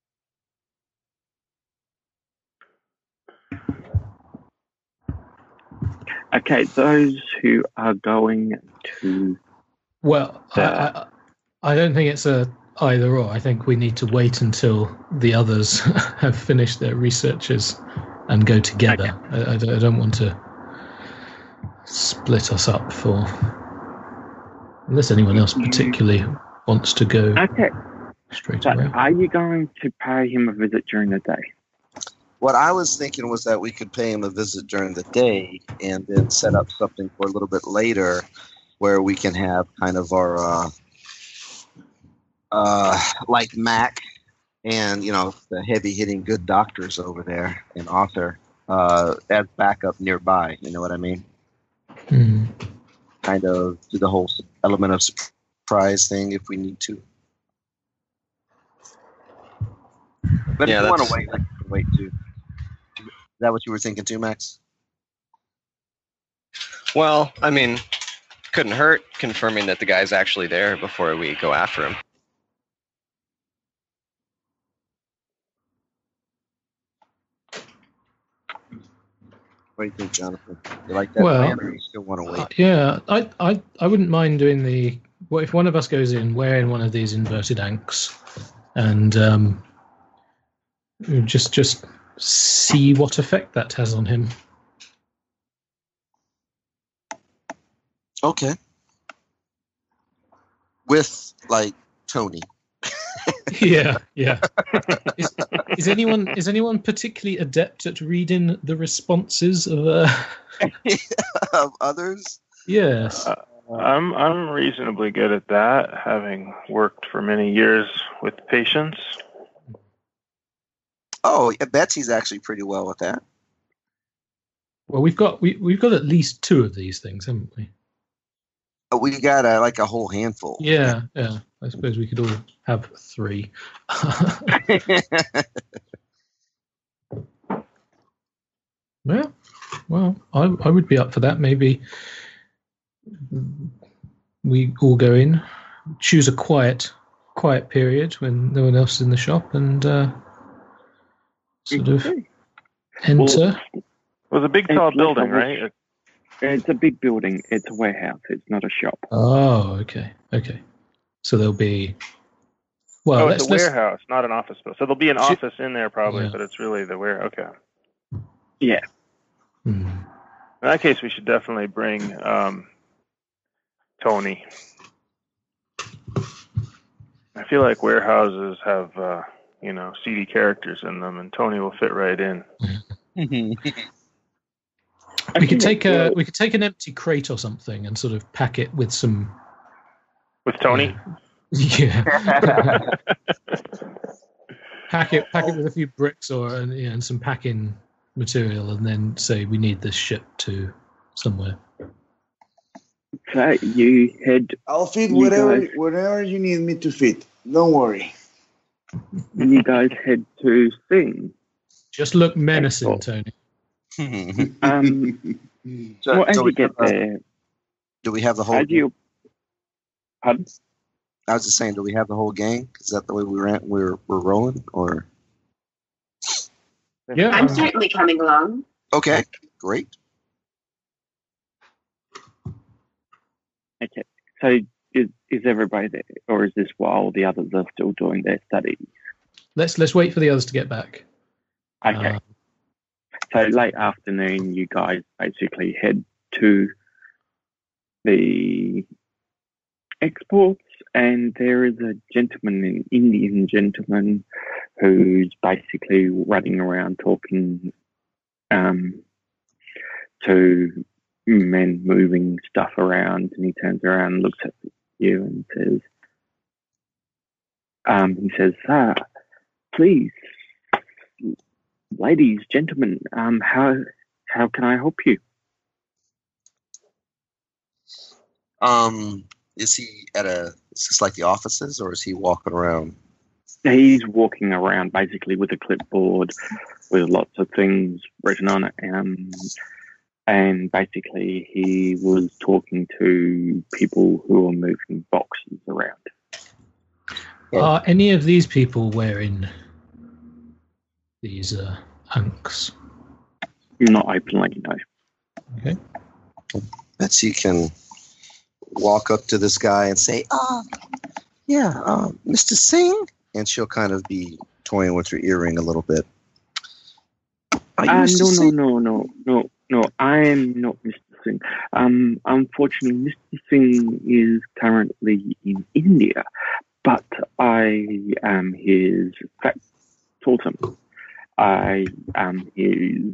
Okay, those who are going to Well, I, I, I don't think it's a either or. I think we need to wait until the others have finished their researches and go together. Okay. I, I, don't, I don't want to split us up for unless anyone else particularly wants to go Okay, straight but away. are you going to pay him a visit during the day? What I was thinking was that we could pay him a visit during the day and then set up something for a little bit later where we can have kind of our, uh, uh, like Mac and you know the heavy-hitting good doctors over there and Arthur uh, as backup nearby. You know what I mean? Hmm. Kind of do the whole element of surprise thing if we need to. But Yeah, if you want that's- to wait, I can wait too. Is that what you were thinking too, Max? Well, I mean, couldn't hurt confirming that the guy's actually there before we go after him. What do you think, Jonathan? You like that Well, plan, or you still want to wait? Uh, yeah, I, I, I wouldn't mind doing the. What if one of us goes in wearing one of these inverted anks, and um, just just see what effect that has on him. Okay. With like Tony. Yeah, yeah. Is, is anyone is anyone particularly adept at reading the responses of? Uh... Of others? Yes. Uh, I'm I'm reasonably good at that, having worked for many years with patients. Oh, yeah, Betsy's actually pretty well with that. Well, we've got we we've got at least two of these things, haven't we? But we got uh, like a whole handful. Yeah, yeah. I suppose we could all have three. Yeah. Well, I I would be up for that. Maybe we all go in, choose a quiet quiet period when no one else is in the shop, and uh, sort of enter. It was a big, tall It's building, like a- right? It- It's a big building. It's a warehouse. It's not a shop. Oh, okay, okay. So there'll be. Well, oh, let's, it's a let's warehouse. warehouse, not an office building. So there'll be an Should- office in there probably, Yeah. but it's really the warehouse. Okay. Yeah. Hmm. In that case, we should definitely bring um, Tony. I feel like warehouses have, uh, you know, seedy characters in them, and Tony will fit right in. We could take a we could take an empty crate or something and sort of pack it with some. With Tony? Yeah. pack it pack it with a few bricks or and, yeah, and some packing material, and then say we need this shipped to somewhere. So you head I'll fit You whatever guys- whatever you need me to fit. Don't worry. you guys head to Sing. Just look menacing, Excellent. Tony. Um, So- well, as so you we get have, uh, there, Do we have the whole? as you pardon? I was just saying, do we have the whole gang? Is that the way we ran? We're we're rolling, or Yeah. I'm um, certainly coming along. okay, great. Okay. So is is everybody there, or is this while the others are still doing their studies? let's let's wait for the others to get back. Okay. Uh, So late afternoon, you guys basically head to the exports, and there is a gentleman, an Indian gentleman, who's basically running around talking um, to men moving stuff around, and he turns around and looks at you and says, um, he says, ah, please, ladies, gentlemen, um, how how can I help you? Um, is he at a? Is this like the offices, or is he walking around? He's walking around basically with a clipboard with lots of things written on it. Um, and basically he was talking to people who are moving boxes around. Are any of these people wearing these uh, anks? Not openly, no. Okay. Betsy can walk up to this guy and say, "Ah, yeah, uh, Mister Singh," and she'll kind of be toying with her earring a little bit. Are you Uh, Mister no, no, Singh? no, no, no, no. I am not Mister Singh. Um, unfortunately, Mister Singh is currently in India, but I am his factotum. I am his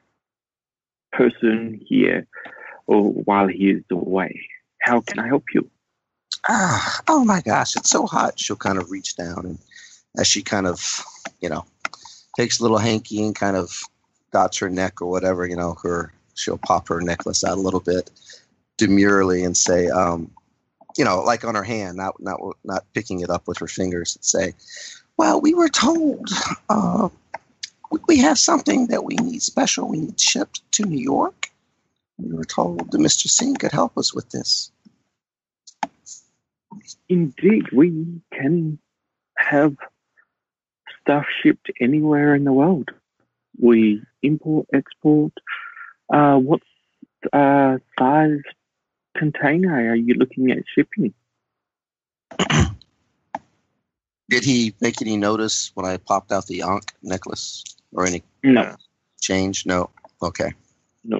person here, or while he is away. How can I help you? Ah, oh my gosh, it's so hot. She'll kind of reach down and as she kind of, you know, takes a little hanky and kind of dots her neck or whatever, you know, her she'll pop her necklace out a little bit demurely and say, um, you know, like on her hand, not not not picking it up with her fingers, and say, well, we were told uh, we have something that we need special. We need shipped to New York. We were told that Mister Singh could help us with this. Indeed, we can have stuff shipped anywhere in the world. We import, export. Uh, what uh, size container are you looking at shipping? Did he make any notice when I popped out the Ankh necklace or any No. change? No. Okay. No.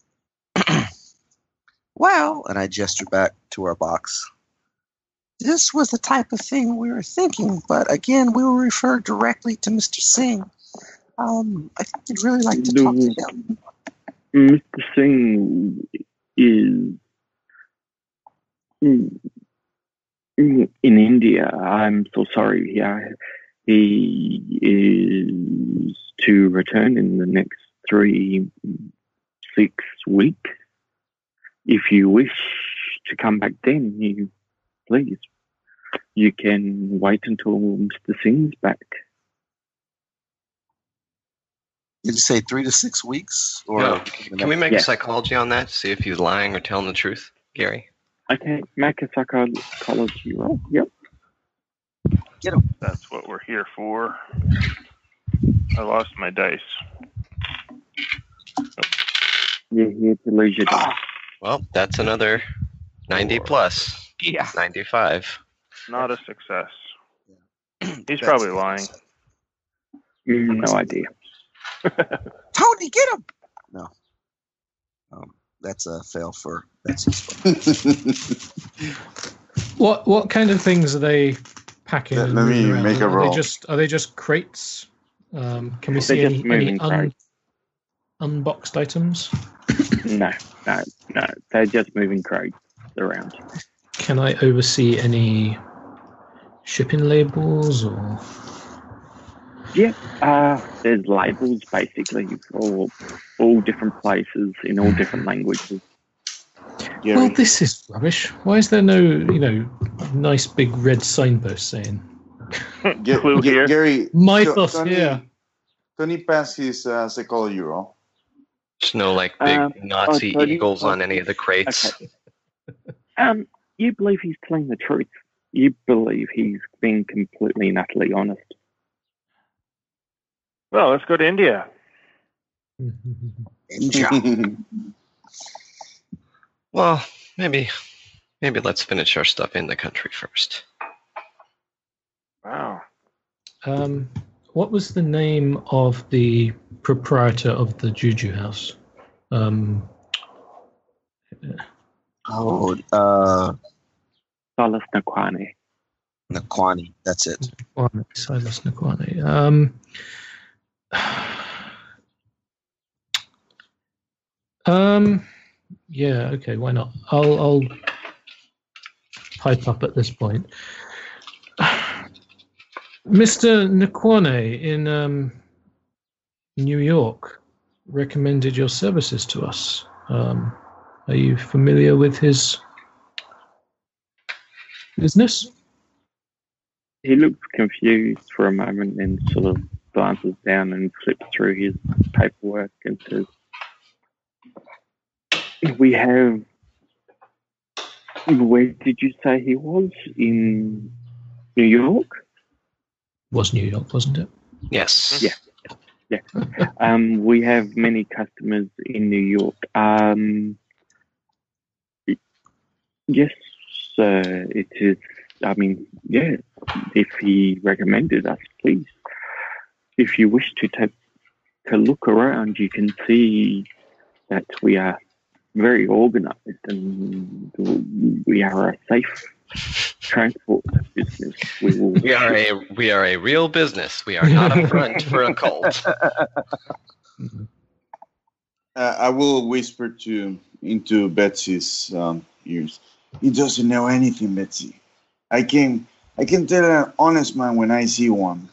Well, and I gestured back to our box. This was the type of thing we were thinking, but again, we were referred directly to Mister Singh. Um, I think you'd really like to talk to him. Mister Singh is in, in India. I'm so sorry. Yeah, he is to return in the next three, six weeks. If you wish to come back then, you please. You can wait until Mister Singh's back. Did you say three to six weeks? Or No. Can we make Yeah. a psychology on that? See if he's lying or telling the truth, Gary? Okay, make a psychology roll. Yep. That's what we're here for. I lost my dice. You're here to lose your dice. Well, that's another ninety plus. Yeah. ninety-five. Not a success. He's probably lying. Mm, no idea. Tony, get him! No. Um, that's a fail for Betsy's phone. What what kind of things are they packing? Let- and let me moving around? make a Are roll. they just are they just crates? Um, can we They're see just any, any moving un, crates. unboxed items? No, no, no. They're just moving crates around. Can I oversee any shipping labels or? Yeah, uh, there's labels basically for all different places in all different languages. Gary, Well, this is rubbish. Why is there no, you know, nice big red signpost saying Ga- Clue Ga- here. Gary, Mythos Tony, here? Tony passed his uh, psychology roll. There's no like big Um, Nazi oh, Tony- eagles on any of the crates. Okay. Um, you believe he's telling the truth. You believe he's being completely and utterly honest. Well, let's go to India. Well, maybe maybe let's finish our stuff in the country first. Wow. Um, what was the name of the proprietor of the Juju house? Um, Oh, uh, Silas Naquani. Naquani. That's it. Naquani, Silas Naquani. Um, um, yeah, okay, why not? I'll, I'll pipe up at this point. Mister Naquani in um, New York recommended your services to us. Um, are you familiar with his business? He looks confused for a moment and sort of glances down and flips through his paperwork and says, we have, where did you say he was? In New York? Was New York, wasn't it? Yes. Yeah. Yeah. Um, we have many customers in New York. Um, yes, uh, it is. I mean, yeah, if he recommended us, please. If you wish to take to look around, you can see that we are very organized and we are a safe transport business. We will. We are a we are a real business. We are not a front for a cult. Uh, I will whisper to into Betsy's um, ears. He doesn't know anything, Betsy. I came I can tell an honest man when I see one.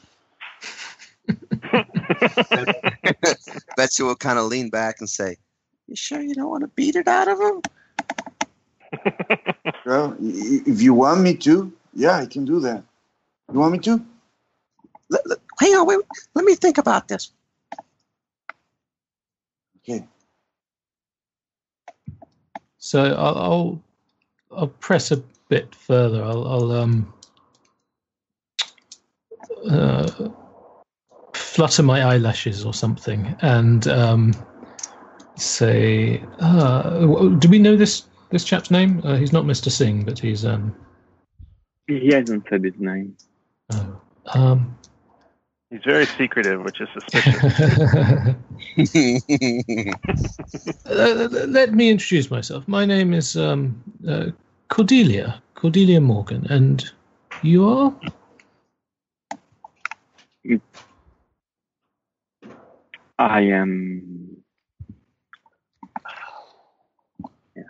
Betsy will kind of lean back and say, "You sure you don't want to beat it out of him?" Well, if you want me to, yeah, I can do that. You want me to? Let, let, hang on, wait. Let me think about this. Okay. So I'll, I'll I'll press a bit further. I'll, I'll um uh, flutter my eyelashes or something and um say, uh, do we know this this chap's name? Uh, he's not Mister Singh, but he's um. He hasn't said his name. Oh, um. He's very secretive, which is suspicious. uh, let me introduce myself. My name is um, uh, Cordelia, Cordelia Morgan, and you are? I am. Yeah.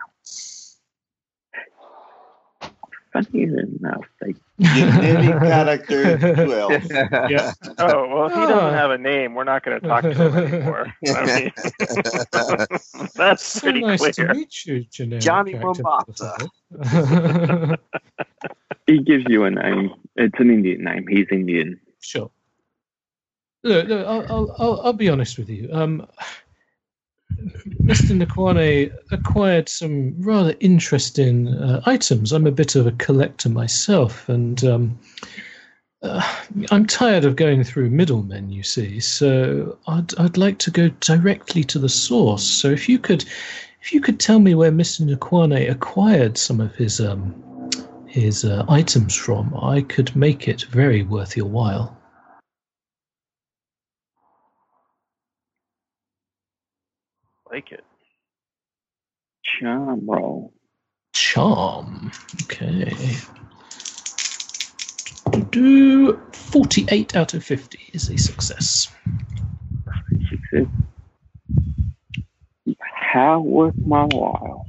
Funny enough, they Genetic character twelve. Yeah. Oh, well, if he Ah. doesn't have a name, we're not going to talk to him anymore. I mean, that's So pretty nice clear. to meet you, generic Johnny character. Mombasa. he gives you a name. It's an Indian name. He's Indian. Sure. Look, look I'll, I'll, I'll, I'll be honest with you. Um, Mister Nakwane acquired some rather interesting uh, items. I'm a bit of a collector myself, and um, uh, I'm tired of going through middlemen, you see. So I'd I'd like to go directly to the source. So if you could, if you could tell me where Mister Nakwane acquired some of his um his uh, items from, I could make it very worth your while. Like it. Charm roll. Charm. Okay. Do forty-eight out of fifty is a success. Success. How worth my while?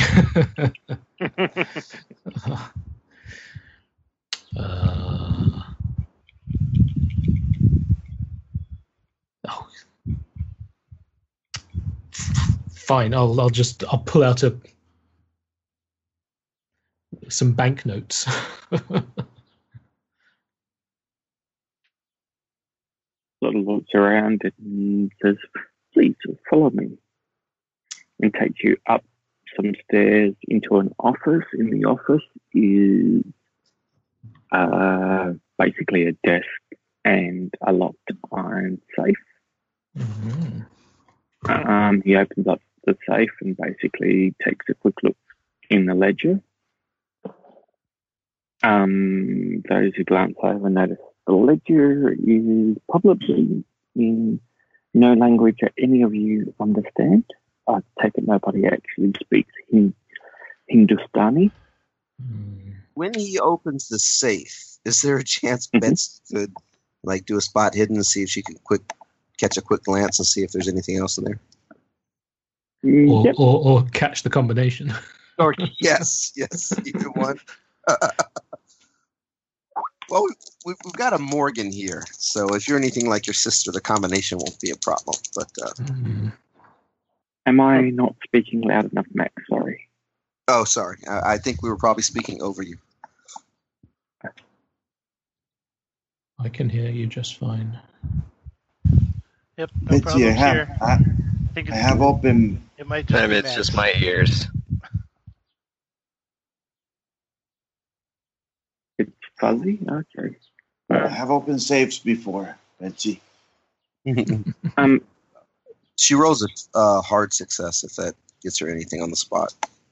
uh, oh. Fine. I'll I'll just I'll pull out a some banknotes. Sort of looks around and says, "Please follow me," and takes you up some stairs into an office. In the office is uh, basically a desk and a locked iron safe. Mm-hmm. Um, he opens up the safe and basically takes a quick look in the ledger. Um, those who glance over notice the ledger is probably in no language that any of you understand. I take it nobody actually speaks Hin- Hindustani. When he opens the safe, is there a chance Betsy could like do a spot hidden and see if she can quick catch a quick glance and see if there's anything else in there? Or, Yep. or or catch the combination. Or yes, yes, either one. Well, we've, we've got a Morgan here, so if you're anything like your sister, the combination won't be a problem. But uh, Mm. Am I not speaking loud enough, Max? Sorry. oh, sorry, I, I think we were probably speaking over you. I can hear you just fine. Yep, no Betsy, I problems have, here. I, I think I it's, have open. it might just Maybe be it's Max. just my ears. It's fuzzy? Okay. I have opened safes before, Betsy. Um, She rolls a uh, hard success if that gets her anything on the spot.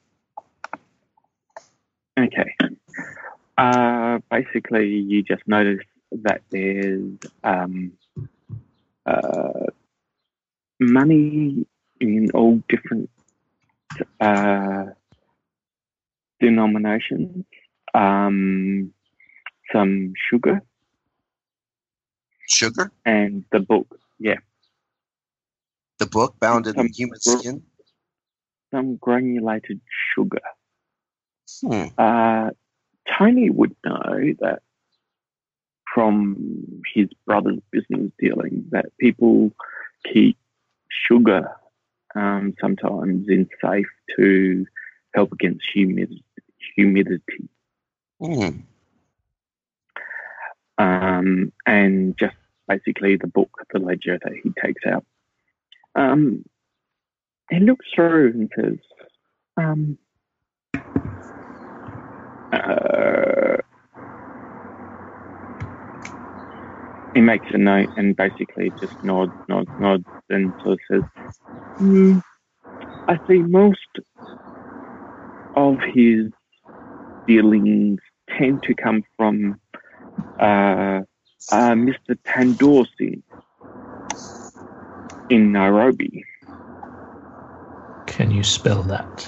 okay. Uh, basically, you just notice that there's um, uh, money in all different uh, denominations. Um, some sugar Sugar? and the book. Yeah, The book bound in Some human gr- skin? some granulated sugar. Hmm. Uh, Tony would know that from his brother's business dealing that people keep sugar um, sometimes in safe to help against humid- humidity. Mm. Um, and just basically the book, the ledger that he takes out. Um, he looks through and says, um, uh, he makes a note and basically just nods, nods, nods, and sort of says, hmm, I see most of his dealings tend to come from uh, uh, Mister Tandoor Singh in Nairobi. Can you spell that?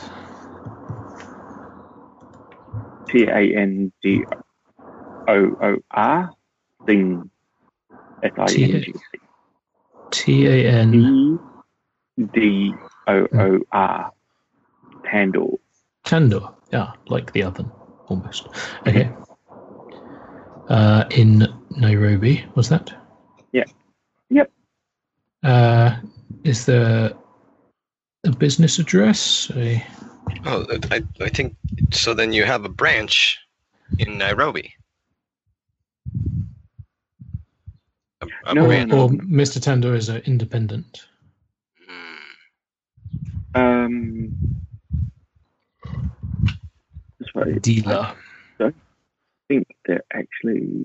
T A N D O O R Singh. S I N G. T A N D O O R. Tandoor. Tandoor, yeah, like the oven, almost. Okay. Uh, in Nairobi, was that? Yeah. Yep. Uh, is there a business address? A... Oh, I, I think so. Then you have a branch in Nairobi. A, a No, branch. Or Mister Tandoor is an independent. Um. Sorry, Dealer. I don't think they're actually.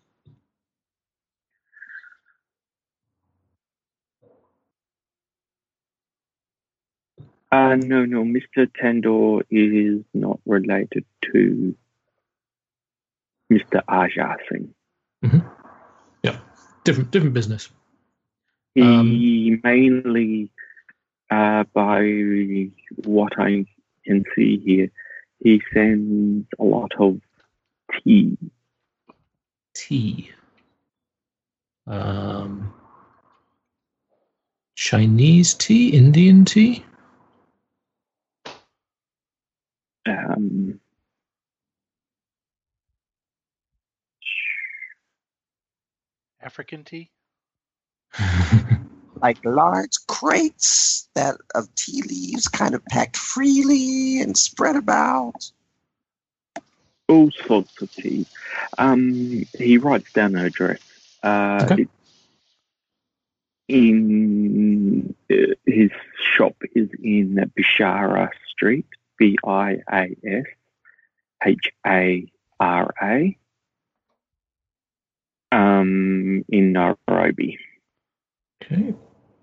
Uh, no, no, Mister Tandoor is not related to Mister Ajar Singh. Mm-hmm. Yeah, different different business. He Um, mainly, uh, by what I can see here, he sends a lot of tea. Tea. Um, Chinese tea, Indian tea. Um, African tea? Like large crates that of tea leaves kind of packed freely and spread about. all sorts of tea. Um, he writes down an address. Uh, Okay. it, in uh, his shop is in Bishara Street, B I A S H A R A, um, in Nairobi. Okay.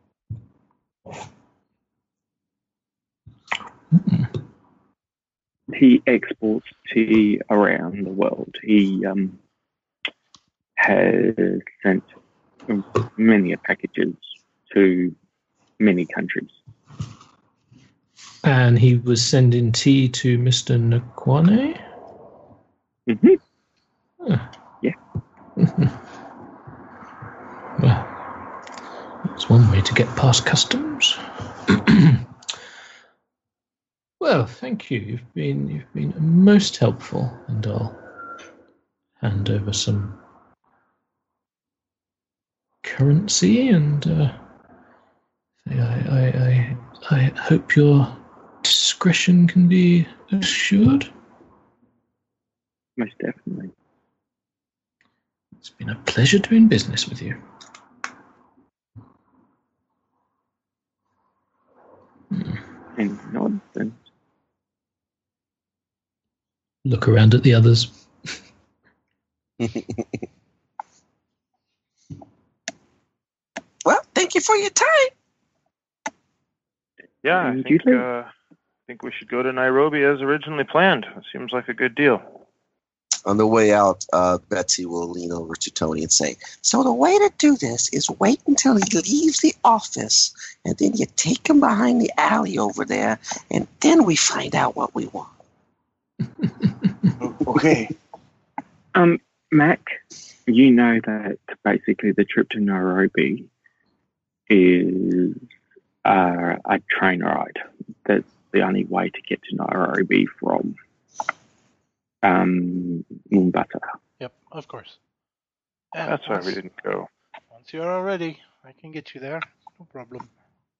Mm. He exports tea around the world. He um, has sent many packages to many countries. And he was sending tea to Mister Nkwane? Mm-hmm. Huh. Yeah. Well, that's one way to get past customs. Well, thank you. You've been you've been most helpful, and I'll hand over some currency, and uh, I, I I I hope your discretion can be assured. Most definitely. It's been a pleasure doing business with you. Hmm. And nods and Look around at the others. Well, thank you for your time. Yeah, I And think you uh, I think we should go to Nairobi as originally planned. It seems like a good deal. On the way out, uh, Betsy will lean over to Tony and say, so the way to do this is wait until he leaves the office, and then you take him behind the alley over there, and then we find out what we want. Okay. Um, Mac, you know that basically the trip to Nairobi is uh, a train ride. That's the only way to get to Nairobi from um, Mombasa. Yep, of course. Uh, That's why once, we didn't go. once you're all ready, I can get you there. No problem.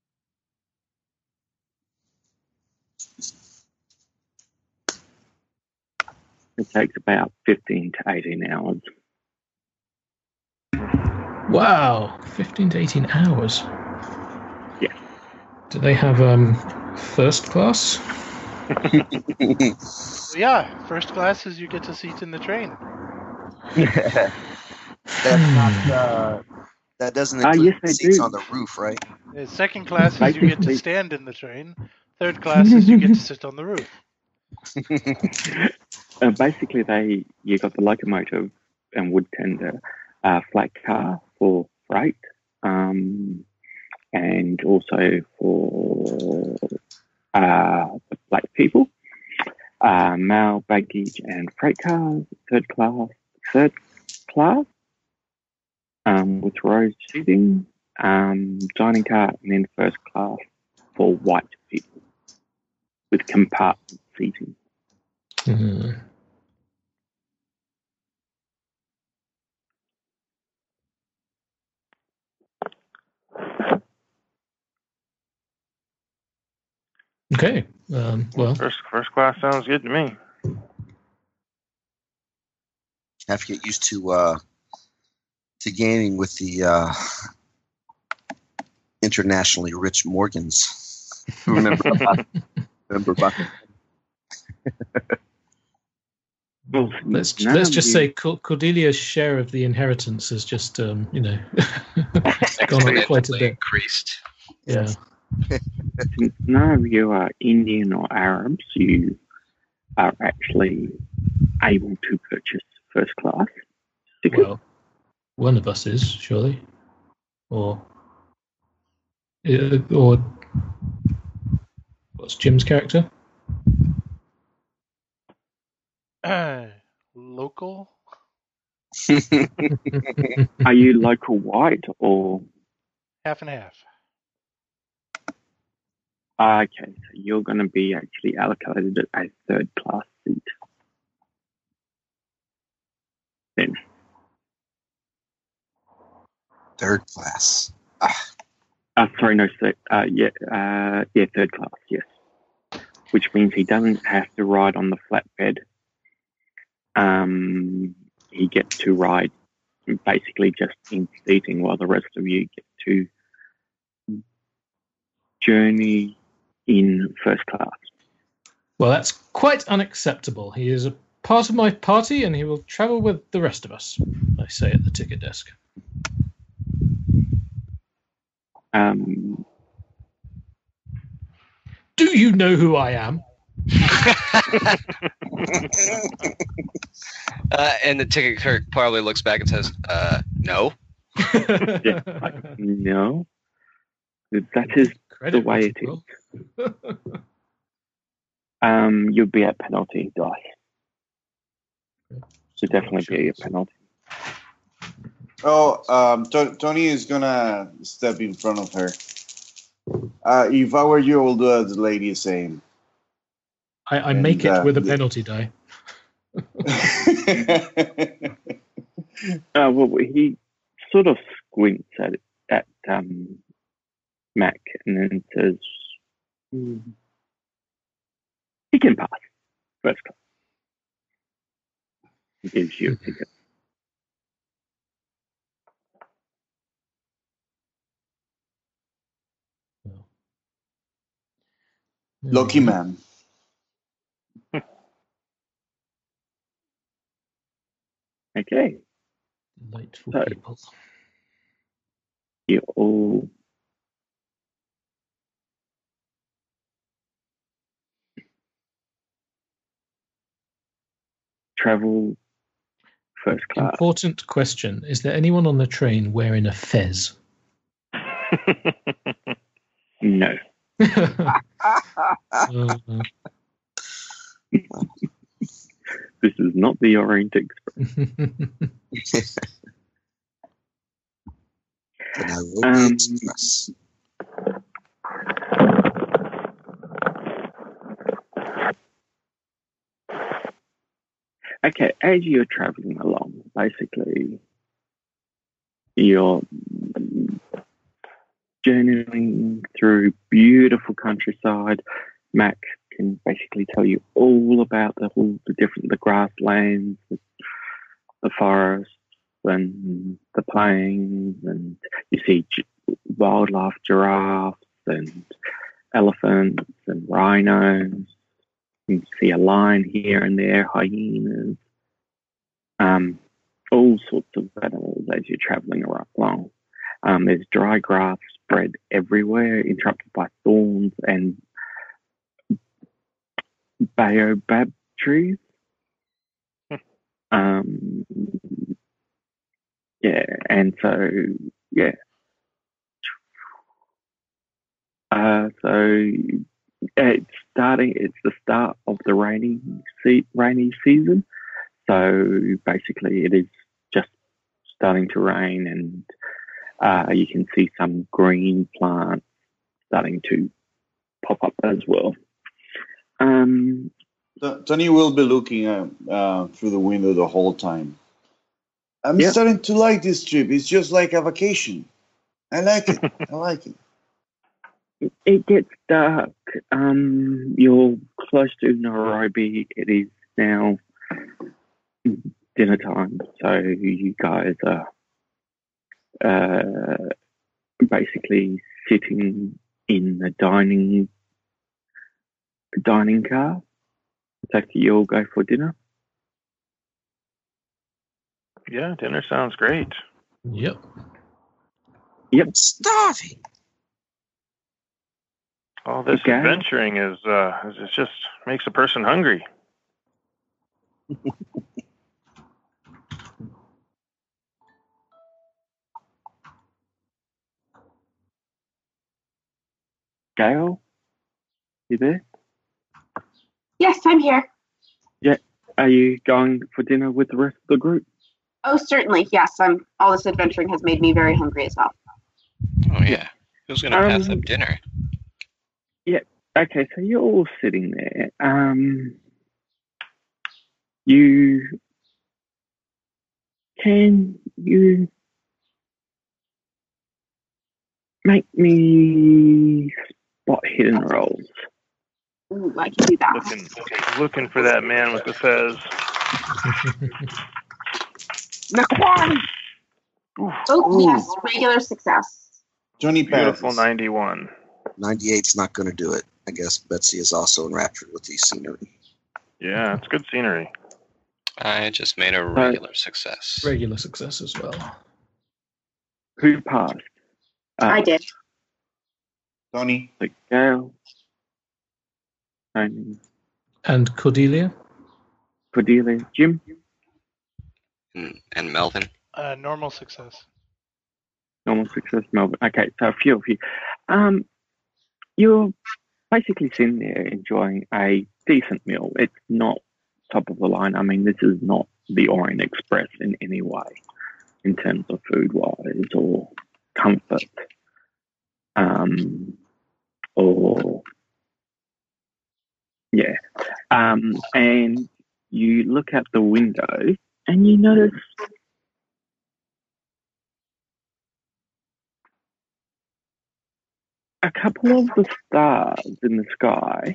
It takes about fifteen to eighteen hours. Wow, fifteen to eighteen hours. Yeah. Do they have um first class? Well, yeah, first class is you get a seat in the train. That's not. Uh, that doesn't Ah, include yes, they seats do. on the roof, right? The second class is you get to Basically- stand in the train. Third class is you get to sit on the roof. Uh, basically, they you got the locomotive and wood tender, uh, flat car for freight, um, and also for uh, the black people, uh, mail, baggage, and freight cars. Third class, third class, um, with row seating, um, dining car, and then first class for white people with compartment seating. Hmm. Okay. Um, well, First first class sounds good to me. Have to get used to uh, to gaming with the uh, internationally rich Morgans. remember, about, remember about Well, let's none let's of just you- say Cor- Cordelia's share of the inheritance has just um, you know gone up quite a Exponentially bit. increased. Yeah. since none of you are Indian or Arabs, you are actually able to purchase first class tickets. Well, one of us is surely, or uh, or what's Jim's character? Local? Are you local white or Half and half. ah, okay? So you're going to be actually allocated a third class seat. Then third class. Uh, sorry, no, so, uh, yeah, uh, yeah, third class, yes. Which means he doesn't have to ride on the flatbed. Um, he gets to ride basically just in seating while the rest of you get to journey in first class. Well, that's quite unacceptable. He is a part of my party, and he will travel with the rest of us. I say at the ticket desk. Um, Do you know who I am? uh, and the ticket clerk probably looks back and says, uh, no. yeah, like, no, that is Credit the way what it you is. will. Um, you'll be at penalty dice. So definitely be a penalty. Oh, um, To- Tony is gonna step in front of her. Uh, if I were you, I will do as the lady is saying. I, I And, make it uh, with a the- penalty die. Uh, well, he sort of squints at at um, Mac and then says, "Hmm, "He can pass first class." He gives you a ticket. Lucky man. Okay, Delightful So- people. you all travel first class. Important question. Is there anyone on the train wearing a fez? No. Uh, This is not the Orient Express. The Nairobi Um, Express. Okay, as you're traveling along, basically, you're journeying through beautiful countryside. Mac can basically tell you all about the all the different the grasslands, the, the forests, and the plains, and you see gi- wildlife, giraffes, and elephants, and rhinos. You see a lion here and there, hyenas, um, all sorts of animals as you're travelling along. Um, there's dry grass spread everywhere, interrupted by thorns and baobab trees. um, yeah, and so yeah, uh, so it's starting. It's the start of the rainy se- rainy season. So basically, it is just starting to rain, and uh, you can see some green plants starting to pop up as well. Um, T- Tony will be looking uh, uh, through the window the whole time. I'm Yeah. starting to like this trip. It's just like a vacation. I like it. I like it. it gets dark. Um, you're close to Nairobi. It is now dinner time, so you guys are uh, basically sitting in the dining dining car. So you all go for dinner. Yeah, dinner sounds great. Yep. Yep. I'm starving. All this Okay. adventuring is uh, is it just makes a person hungry. Gail, you there? Yes, I'm here. Are you going for dinner with the rest of the group? Oh, certainly. Yes, I'm. All this adventuring has made me very hungry as well. Oh yeah. Who's gonna pass Um, up dinner? Okay, so you're all sitting there. Um, you can you make me spot hidden rolls? Ooh, I can do that. Looking looking for that man with the fez. McQuarrie. Oh, yes, regular success. Tony Beautiful passes. ninety-one. ninety-eight's not going to do it. I guess Betsy is also enraptured with the scenery. Yeah, it's good scenery. I just made a regular success. Regular success as well. Who passed? Uh, I did. Tony. The Gail, Tony, And Cordelia? Cordelia, Jim. And, and Melvin. Uh, normal success. Normal success, Melbourne. Okay, so a few of you. Um, you're basically sitting there enjoying a decent meal. It's not top of the line. I mean, this is not the Orient Express in any way in terms of food-wise or comfort. Um, or, yeah. Um, and you look out the window and you notice a couple of the stars in the sky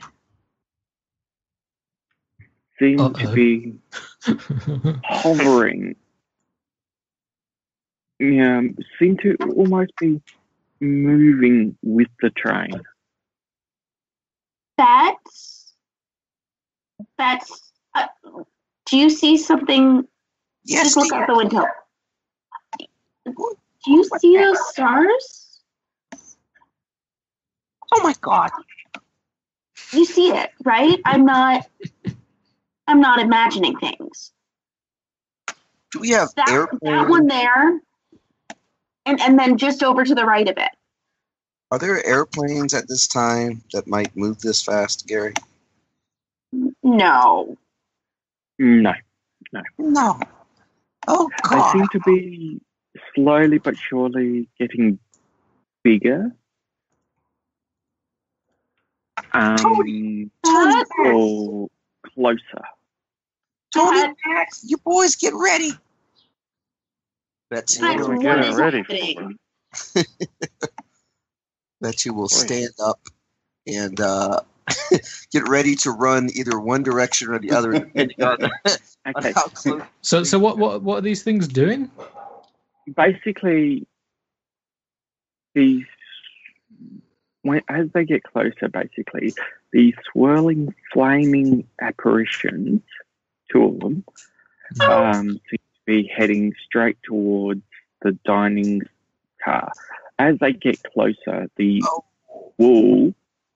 seem Uh-oh. to be hovering. Yeah, seem to almost be moving with the train. That's. That's. Uh, do you see something? Yes, Just look dear. out the window. Do you see those stars? Oh my God. You see it, right? I'm not. I'm not imagining things. Do we have That airplanes? that one there, and and then just over to the right of it. Are there airplanes at this time that might move this fast, Gary? No. No. No. Oh They God. seem to be slowly but surely getting bigger. Um, That, or closer. Tony, that, Max, you boys get ready. Betsy, Max, What are we what getting is ready for? happening? Betsy will Boy. stand up and uh, get ready to run either one direction or the other, depending on, on Okay. how close. So, so what, what, what are these things doing? Basically, these when as they get closer, basically these swirling, flaming apparitions, two of them, um, seem to be heading straight towards the dining car. As they get closer, the Oh. wall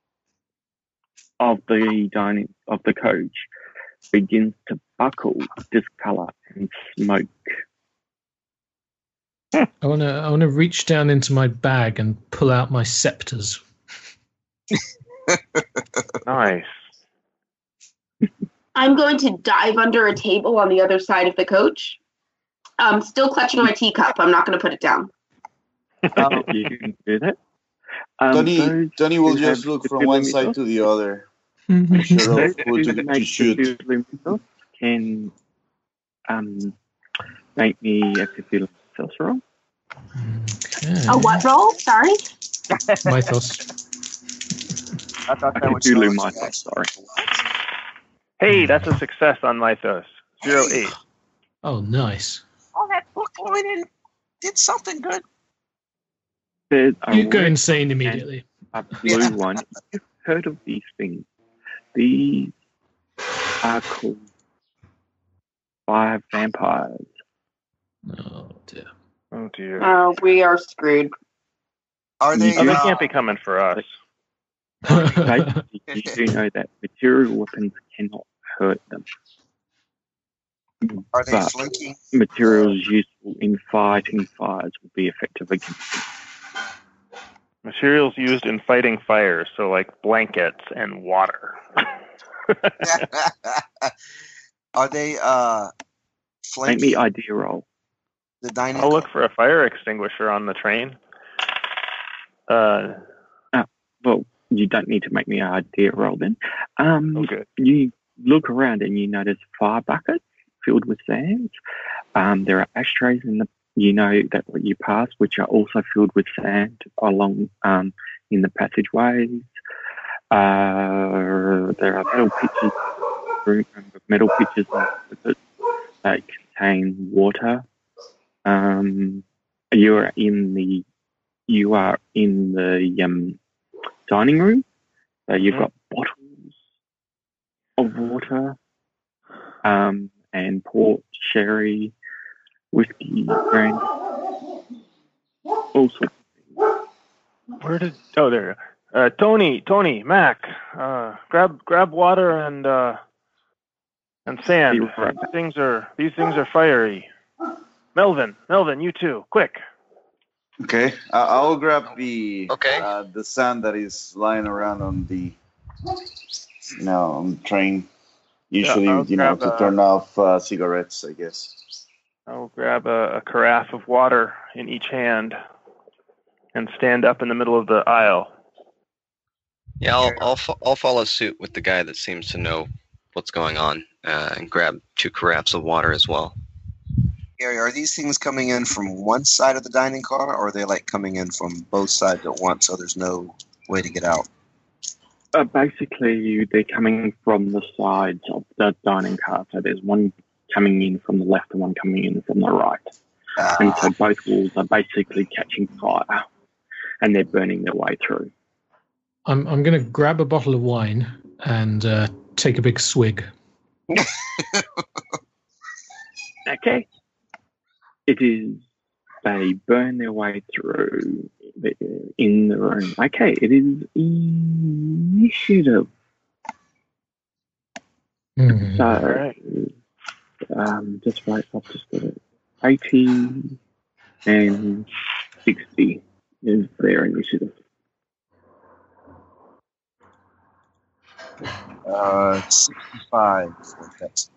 of the dining of the coach begins to buckle, discolor, and smoke. I want to, I want to reach down into my bag and pull out my scepters. Nice. I'm going to dive under a table on the other side of the coach. Um, still clutching my teacup. I'm not going to put it down. Um, you can do that. Um, Tony, those Tony will who just have look from one Cthulhu side mythos- to the other. Sure Those of who who to, to make shoot. Cthulhu mythos can um, make me a Cthulhu mythos roll. Okay. A what roll? Sorry. Mythos. I thought A that was Cthulhu yours. mythos, sorry. Hey, that's a success on Mythos. Zero eight. Oh, nice. Oh, that book going in did something good. There's a You go red insane immediately. a blue one. You've heard of these things. These are called fire vampires. Oh dear. Oh dear. Oh, we are screwed. Are they? You Oh, they uh, can't be coming for us. Basically, you do know that material weapons cannot hurt them. Are they But flanking? materials useful in fighting fires will be effective against them. Materials used in fighting fires, so like blankets and water. Are they uh, Make me flanking idea roll. the dining I'll car? look for a fire extinguisher on the train. Uh, Well, you don't need to make me an idea roll then. Um, okay. You look around and you notice fire buckets filled with sand. Um, there are ashtrays in the you know that you pass, which are also filled with sand along um, in the passageways. Uh, there are metal pitchers, metal pitchers that contain water. Um, you are in the you are in the um, dining room. So you've Mhm. got bottles of water, um, and port, sherry, whiskey, brandy, all sorts of things. Where did? Oh, there. Uh, Tony, Tony, Mac, uh, grab grab water and uh, and sand. Be right back. These things are these things are fiery. Melvin, Melvin, you too, quick. Okay, I I'll grab the Okay. uh, the sand that is lying around on the you know on the train. Usually, Yeah, I'll you know, grab, to uh, turn off uh, cigarettes, I guess. I'll grab a, a carafe of water in each hand and stand up in the middle of the aisle. Yeah, I'll I'll, fo- I'll follow suit with the guy that seems to know what's going on uh, and grab two carafes of water as well. Gary, are these things coming in from one side of the dining car, or are they like coming in from both sides at once, so there's no way to get out? Uh, basically, they're coming from the sides of the dining car. So there's one coming in from the left and one coming in from the right. Uh, And so both walls are basically catching fire and they're burning their way through. I'm I'm going to grab a bottle of wine and uh, take a big swig. Okay. It is, they burn their way through in the room. Okay, it is initiative. Mhm. So, Alright. um, just wait, I've just got it. eighty and sixty is their initiative. uh, sixty-five. For Betsy.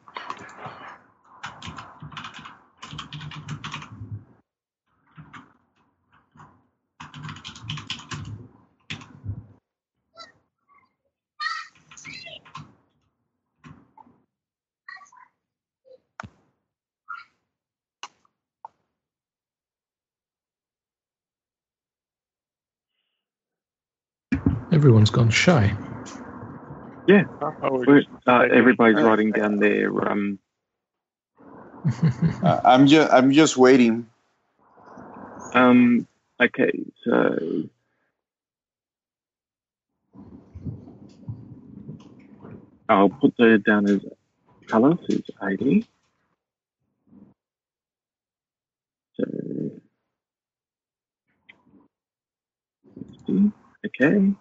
Everyone's gone shy. Yeah, Oh, we're, uh, everybody's writing down their um. Uh, I'm just I'm just waiting. Um. Okay, so I'll put that down as Carlos is eighty. So sixty. Okay.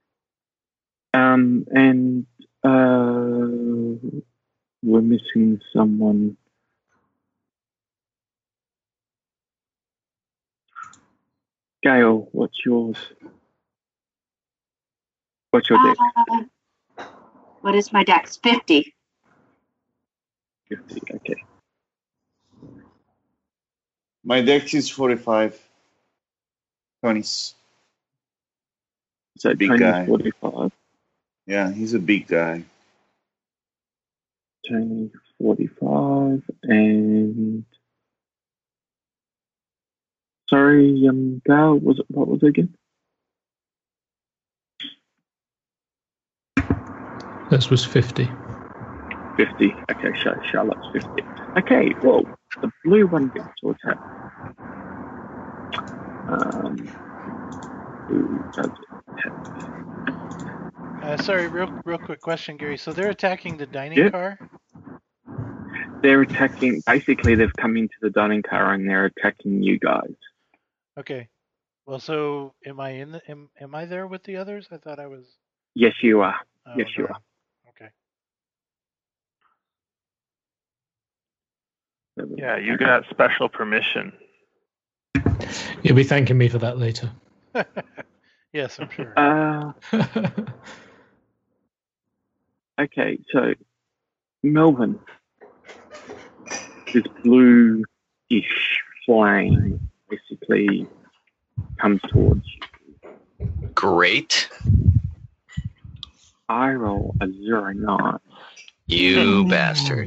Um. And uh, we're missing someone. Gail, what's yours? What's your deck? Uh, what is my dex? fifty. fifty, okay. My dex is forty-five. Tony's. So Big Tony's guy. forty-five. Yeah, he's a big guy. Tony's forty-five, and sorry, um, Gail, was it, what was it again? This was fifty. fifty. Okay, Char- Charlotte's fifty. Okay, well, the blue one gets to attack. Um, who does attack? Uh, sorry, real real quick question, Gary. So they're attacking the dining Yeah. car? They're attacking, basically, they've come into the dining car and they're attacking you guys. Okay. Well, so am I in the am, am I there with the others? I thought I was. Yes, you are. Oh, yes, you darn. are. Okay. Yeah, you got special permission. You'll be thanking me for that later. Yes, I'm sure. Uh, okay, so Melvin, this blue-ish flame basically comes towards you. Great. I roll a zero nine. You bastard.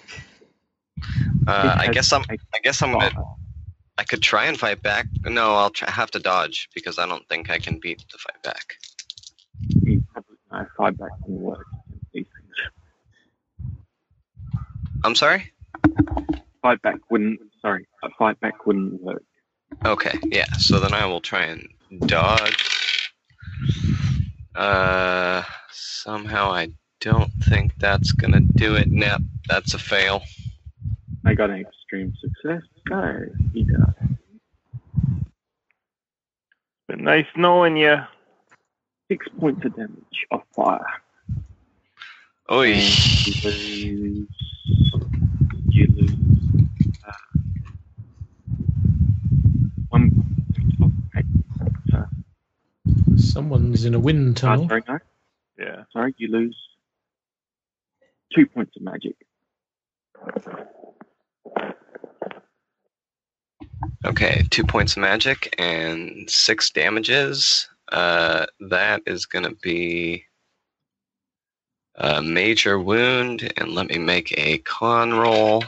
Uh, I It guess has I'm. a I guess I'm gonna. five. I could try and fight back. No, I'll try, have to dodge because I don't think I can beat the fight back. You probably know fight back can work. These things. I'm sorry. Fight back wouldn't. Sorry, a fight back wouldn't work. Okay, yeah. So then I will try and dodge. Uh, somehow I don't think that's gonna do it. Nope, that's a fail. I got an extreme success. So he does. Been nice knowing you. Six points of damage of fire. Oi. And you lose. You lose. Uh, one point of eight. Uh, Someone's in a wind oh, tunnel. sorry, no. Yeah. Sorry, you lose two points of magic. Okay, two points of magic and six damages. Uh, that is going to be a major wound, and let me make a con roll.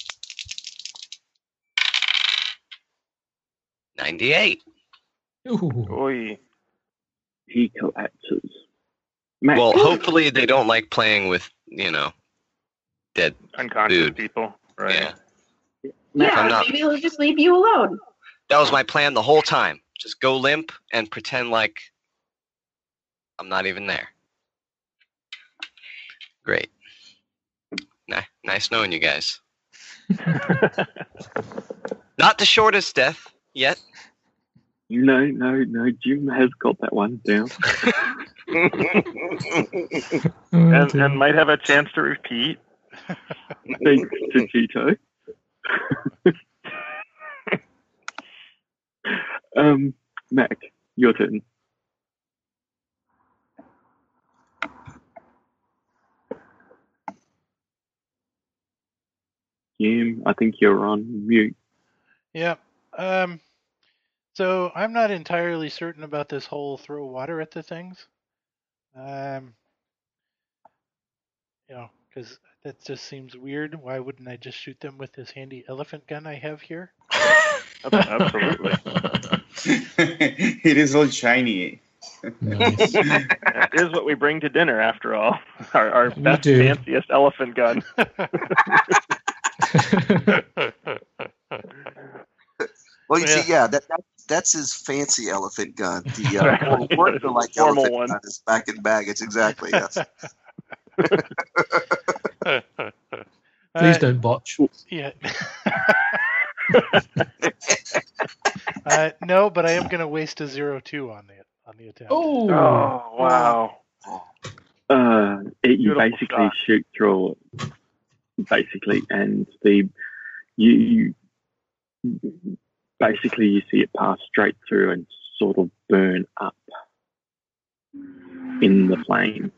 ninety-eight. Ooh. Oi. He collapses. Matt, Well, hopefully they don't like playing with, you know, dead. Unconscious Dude. people. Right. Yeah. Matt, Yeah, I'm not- maybe he'll just leave you alone. That was my plan the whole time. Just go limp and pretend like I'm not even there. Great. Ni- nice knowing you guys. Not the shortest death yet. No, no, no. Jim has got that one down. Oh, and, dear. and might have a chance to repeat. Thanks to Tito. um, Mac, your turn. Jim, I think you're on mute. Yeah. Um. So I'm not entirely certain about this whole throw water at the things. Um. You know, because that just seems weird. Why wouldn't I just shoot them with this handy elephant gun I have here? Absolutely. It is all shiny. Nice. That is what we bring to dinner, after all. Our, our We best, do. fanciest elephant gun. Well, you Yeah. see, yeah, that, that that's his fancy elephant gun. The uh, Right. more worker-like Formal elephant one. gun is back in baggage. Exactly. Yes. Please Uh, don't botch. Yeah. uh, no, but I am going to waste a zero two on the on the attempt. Oh, Oh, wow. Uh, it, you Beautiful basically shot. shoot through it, basically, and the you basically you see it pass straight through and sort of burn up in the flame.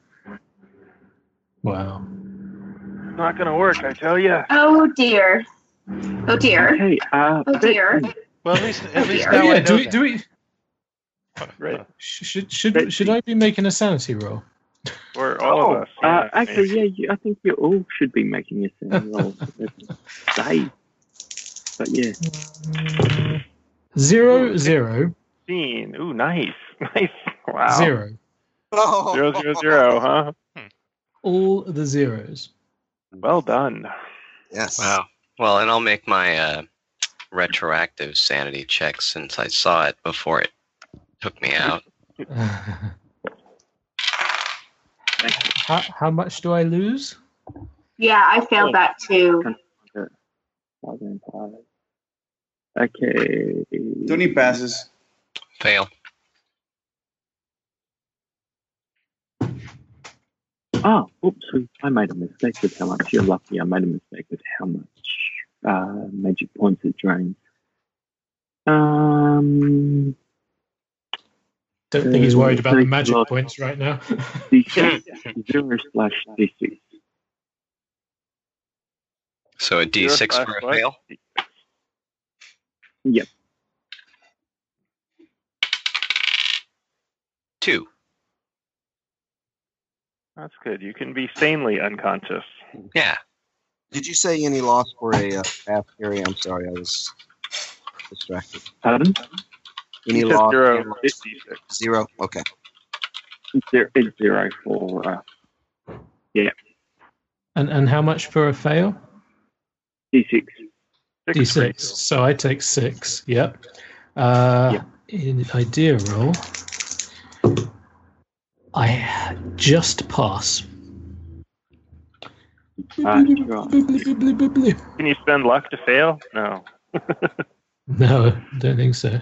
wow. Not going to work, I tell you. Oh dear. Oh dear. Okay, uh, Oh dear. Betsy, Well, at least at least Oh, now Oh, I yeah, know do we, that. do we, Right. sh- should should Betsy. should I be making a sanity roll? Or all Oh, of us. uh, yeah. actually, yeah, you, I think you all should be making a sound roll. Say, but yeah, Zero zero fifteen. Ooh, nice. Nice. Wow. zero. Oh. Zero, zero, zero, huh? All the zeros. Well done. Yes. Wow. Well, and I'll make my uh, retroactive sanity check since I saw it before it took me out. how, how much do I lose? Yeah, I failed that too. five and five. Okay. Tony passes. Fail. Oh, oops! I made a mistake with how much. You're lucky. I made a mistake with how much uh, magic points it drains. Um, Don't think he's worried about the Uh, magic lost. points right now. D six zero slash D six. So a D six Zero for a slash fail? Yep. Two. That's good. You can be sanely unconscious. Yeah. Did you say any loss for a uh, half carry? I'm sorry, I was distracted. Pardon? Any You said loss? zero. It's D six. Zero. Okay. Zero, it's zero for. Uh, And and how much for a fail? D six. Six D for six. you. So I take six. Yep. Uh, Yep. In idea roll, I just pass. Uh, sure. Can you spend luck to fail? No. No, don't think so.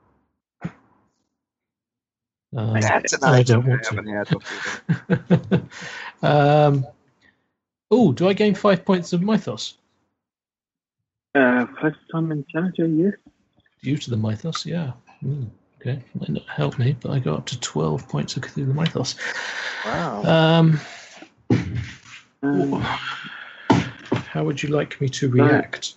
Um, That's an I idea don't I want haven't had before. to. um, oh, do I gain five points of mythos? Uh, first time in Canada, yes. Due to the mythos, yeah. Hmm, okay, might not help me, but I got up to twelve points of Cthulhu mythos. Wow. Um, Um, how would you like me to react?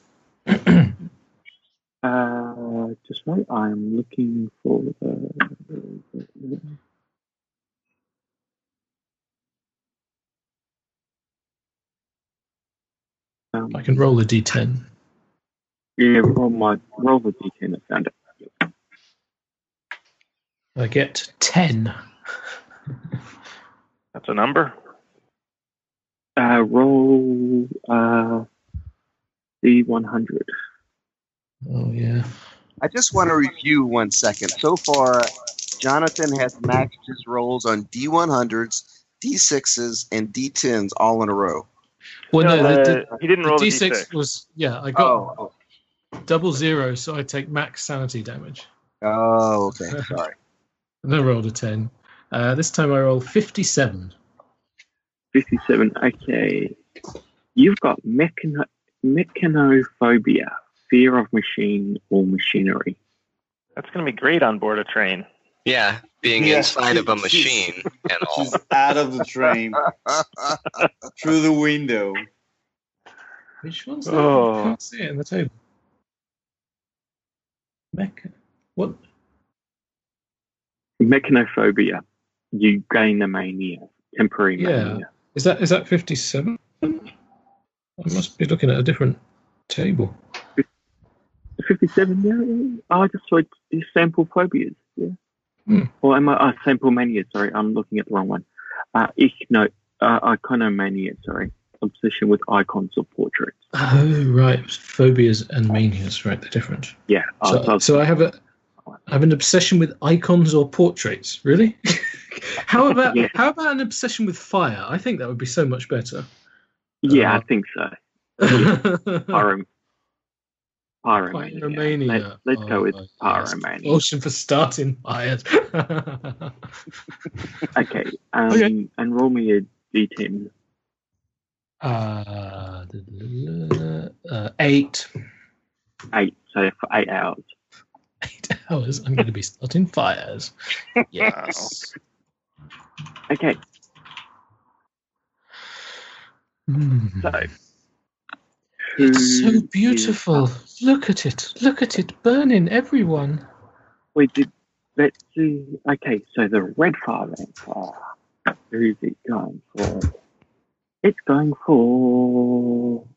uh, just wait. I'm looking for the. Um, I can roll a d ten. yeah, roll my roll the D ten. I found it. I get ten. That's a number? Uh, roll uh, D one hundred. Oh, yeah. I just want to review one second. So far, Jonathan has maxed his rolls on D one hundreds, D sixes, and D tens all in a row. Well, no, Uh, the, the, he didn't the roll the d D six six. was, yeah, I got Oh, double zero, so I take max sanity damage. oh, okay. Sorry. And then rolled a ten. Uh, this time I roll fifty-seven. fifty-seven. Okay. You've got mechano- mechanophobia, fear of machine or machinery. That's going to be great on board a train. Yeah, being Yeah, inside of a she's- machine and all. She's out of the train through the window. Which one's that? Oh. I can't see it in the table. Mech. What? Mechanophobia. You gain a mania, temporary Yeah. mania. Is that is that fifty-seven? I must be looking at a different table. fifty-seven, yeah. Oh, I just saw these sample phobias. Yeah. Hmm. Or am I uh, Sample Mania? Sorry, I'm looking at the wrong one. Uh, ich, no, uh, Iconomania, sorry. Obsession with icons or portraits. Oh, right. Phobias and manias, right? They're different. Yeah. So, I was, so I have a, I have an obsession with icons or portraits. Really? how about yeah. how about an obsession with fire? I think that would be so much better. Yeah, uh, I think so. Yeah. Pyrom- Pyromania. Pyromania. Let, let's oh, go with yes. Pyromania. Motion for starting fires. Okay. Um, Okay. And roll me a d ten. Uh, uh, eight. Eight. So for eight hours. Eight hours. I'm going to be starting fires. Yes. Okay. Mm. So. It's so who beautiful. is- Look at it. Look at it burning everyone. Wait, did Betsy? Okay, so the red fire vampire. Who's it going for? It's going for.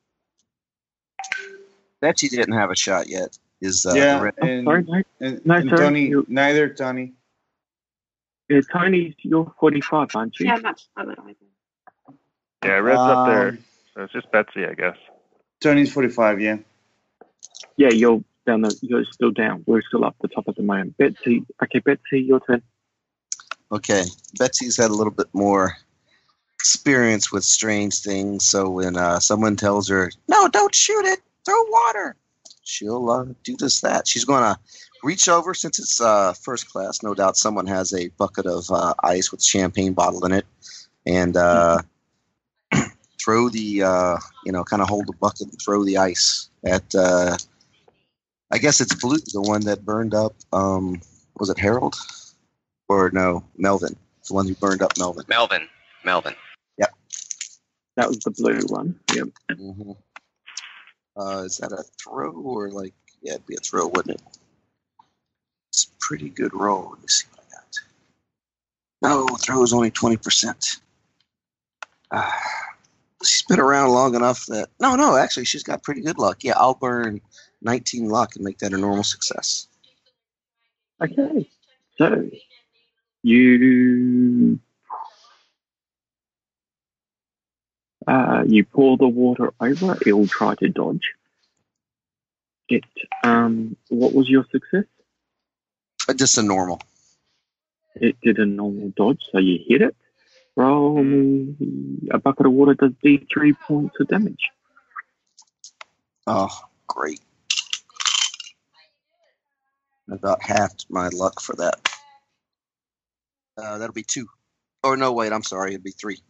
Betsy didn't have a shot yet. Is uh, yeah, the red- Oh, and, sorry, no. and, No, and sorry, Tony, you- neither Tony. Yeah, Tony, you're forty-five, aren't you? Yeah, I'm not Charlotte either. Yeah, Red's up there. Um, So it's just Betsy, I guess. Tony's forty-five, yeah. Yeah, you're down. The, you're still down. We're still up the top at the moment. Betsy, okay, Betsy, your turn. Okay, Betsy's had a little bit more experience with strange things, so when uh, someone tells her, "No, don't shoot it, throw water," she'll uh, do just that. She's going to reach over, since it's uh, first class, no doubt someone has a bucket of uh, ice with a champagne bottle in it, and uh, throw the, uh, you know, kind of hold the bucket and throw the ice at, uh, I guess it's Blue, the one that burned up, um, was it Harold? Or no, Melvin. It's the one who burned up Melvin. Melvin. Melvin. That was the blue one. Yep. Mm-hmm. Uh, is that a throw or like, yeah, it'd be a throw, wouldn't it? It's a pretty good roll. Let me see what I got. No, throw is only twenty percent. Uh, she's been around long enough that, no, no, actually, she's got pretty good luck. Yeah, I'll burn nineteen luck and make that a normal success. Okay. So you uh, you pour the water over. It'll try to dodge. It. Um. What was your success? Uh, Just a normal. It did a normal dodge, so you hit it. Roll me a bucket of water does D three points of damage. Oh, great. I about halved my luck for that. Uh, that'll be two. Oh, no, wait, I'm sorry. It'd be three.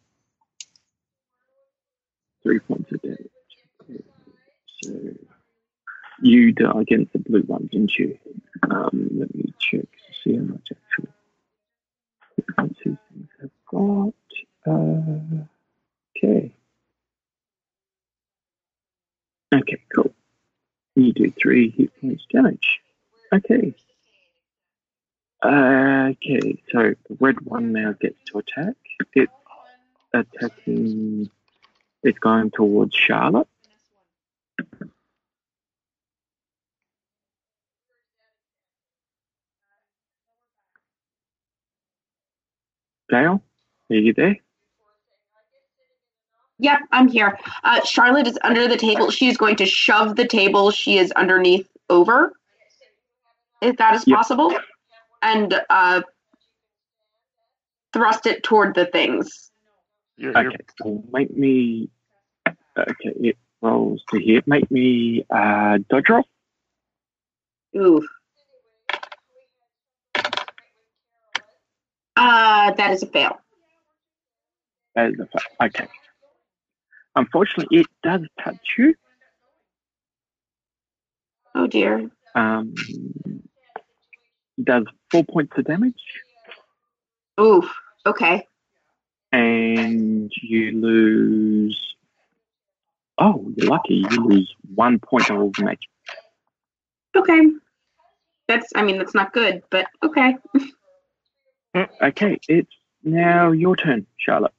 Three points of damage. So you die against the blue one, didn't you? Um, let me check to see how much actually. Let's see things I've got. Uh, okay. Okay, cool. You do three hit points damage. Okay. Uh, okay, so the red one now gets to attack. It's attacking. It's going towards Charlotte. Gail, are you there? Yep, I'm here. Uh, Charlotte is under the table. She is going to shove the table she is underneath over, if that is Yep. possible, and uh, thrust it toward the things. You're, you're, Okay, so make me. Okay, it rolls to hit. Make me uh, dodge roll. Ooh. Uh, that is a fail. That is a fa- okay. Unfortunately, it does touch you. Oh dear. Um, does four points of damage, Ooh. Okay. and you lose. Oh, you're lucky. You lose one point of magic. Okay. That's. I mean, that's not good, but okay. Okay, it's now your turn, Charlotte.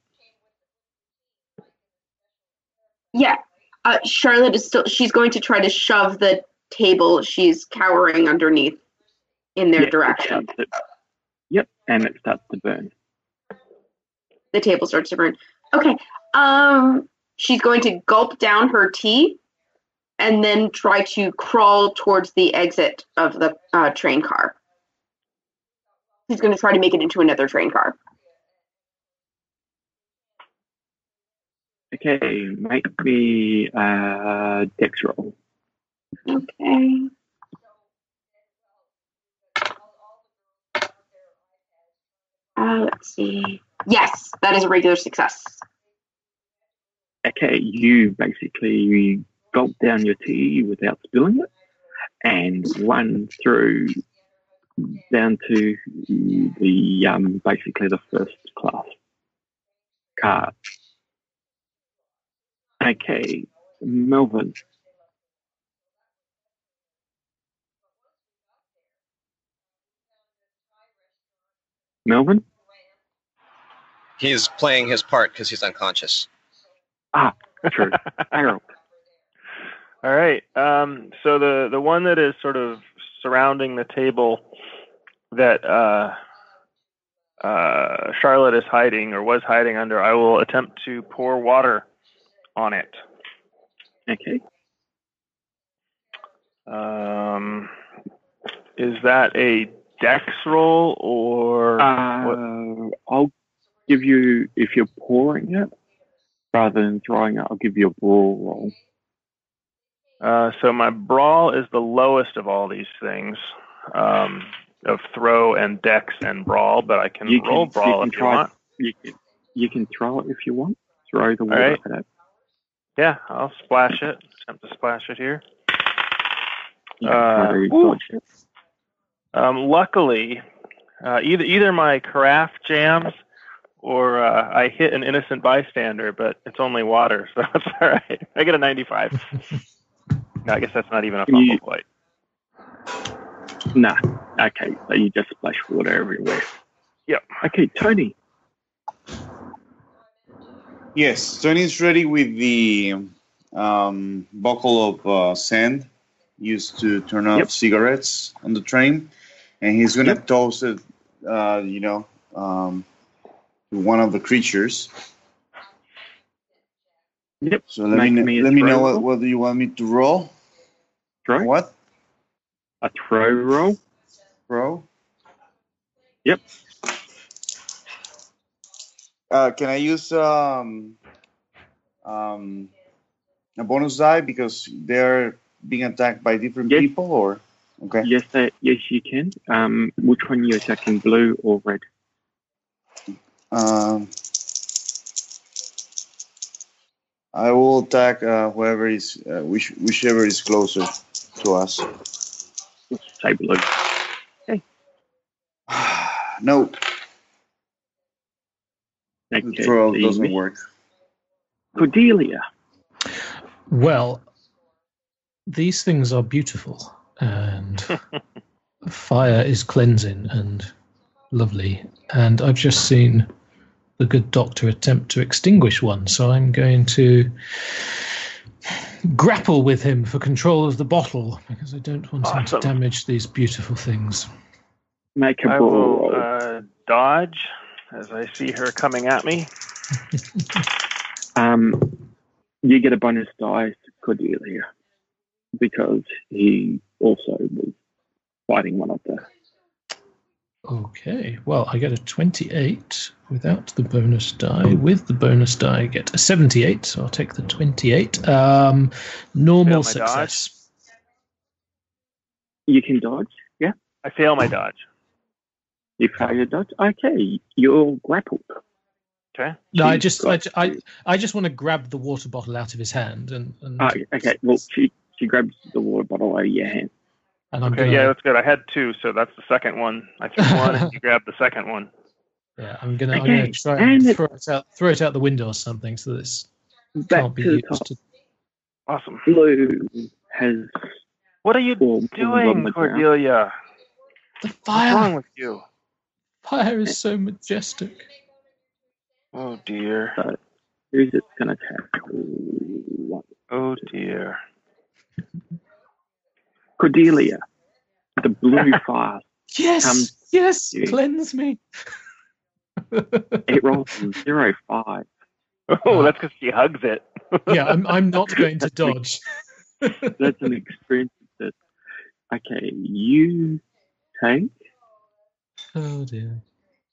Yeah. Uh, Charlotte is still. She's going to try to shove the table she's cowering underneath in their Yeah, direction. it- Yep. and it starts to burn. The table starts to burn. Okay. Um, she's going to gulp down her tea and then try to crawl towards the exit of the uh, train car. She's going to try to make it into another train car. Okay, make me a dex roll. Okay. Uh, let's see. Yes, that is a regular success. Okay, you basically gulp down your tea without spilling it and run through down to the um, basically the first class car. Okay, Melvin. Melvin? He's playing his part because he's unconscious. Ah, true. Harold. All right. Um, so the, the one that is sort of surrounding the table that uh, uh, Charlotte is hiding or was hiding under, I will attempt to pour water on it. Okay. Um, is that a dex roll or uh, what? I'll give you, if you're pouring it rather than throwing it, I'll give you a brawl roll. Uh, so my brawl is the lowest of all these things, um, of throw and dex and brawl, but I can you roll can, brawl you can if you try, want. You can, you can throw it if you want. Throw the water right. at it. Yeah, I'll splash it. Attempt to splash it here. Yeah, uh, um, luckily, uh, either either my craft jams or uh, I hit an innocent bystander, but it's only water, so it's all right. I get a ninety-five. No, I guess that's not even a fumble you, fight. Nah. Okay, so you just splash water everywhere. Yep. Okay, Tony. Yes, Tony's ready with the um, buckle of uh, sand used to turn off yep. cigarettes on the train, and he's gonna yep. toss it, uh, you know, um, to one of the creatures. Yep. So let Make me, me let me know what, what do you want me to roll? Throw. What? A throw roll. Throw. Yep. Uh, can I use um, um, a bonus die because they're being attacked by different yes. people, or okay? Yes, uh, yes, you can. Um, which one are you attacking, blue or red? Um, I will attack uh, whoever is, uh, which, whichever is closer to us. Say blue. Okay. No. Okay, the throw doesn't miss. work. Cordelia. Well, these things are beautiful, and fire is cleansing and lovely. And I've just seen the good doctor attempt to extinguish one, so I'm going to grapple with him for control of the bottle because I don't want awesome. him to damage these beautiful things. Make a I brawl. will uh, dodge as I see her coming at me. um, you get a bonus die, Cordelia, because he also was fighting one of the. Okay, well, I get a twenty-eight without the bonus die. With the bonus die, I get a seventy-eight, so I'll take the twenty-eight. Um, normal success. Dodge. You can dodge, yeah? I fail my dodge. You fail your dodge? Okay, you're grappled. Okay. No, I just, I, I, I just want to grab the water bottle out of his hand, and. and oh, okay. Well, she she grabs the water bottle out of your hand. And I'm okay, gonna, yeah, that's good. I had two, so that's the second one. I threw one, and you grabbed the second one. Yeah, I'm gonna, okay. I'm gonna try and, and throw it out, throw it out the window or something, so this can't be used. To... Awesome. Blue has. What are you doing, Cordelia? The fire. What's wrong with you? Fire is so majestic. Oh dear. So, who's it gonna attack? Oh dear. Cordelia, the blue fire yes! comes Yes, You- cleanse me. It rolls a zero five. Oh, Uh, that's because she hugs it. Yeah, I'm I'm not going to That's an- dodge. That's an experience. That okay, you take Oh dear.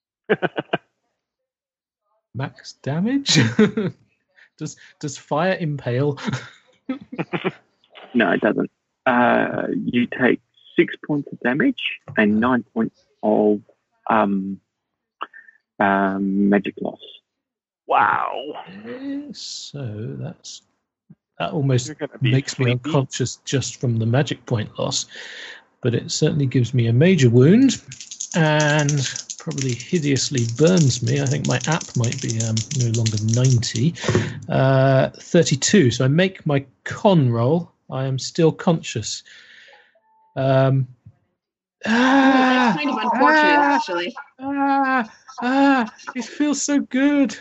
Max damage? does does fire impale? no, it doesn't. Uh, you take six points of damage and nine points of um, um, magic loss. Wow. Eh, so that's that almost You're gonna be makes me sleepy. unconscious just from the magic point loss, but it certainly gives me a major wound and probably hideously burns me. I think my app might be um, no longer ninety. Uh, thirty-two. So I make my con roll. I am still conscious. Um, Ooh, ah, that's kind of unfortunate, ah, actually. ah, ah, it feels so good.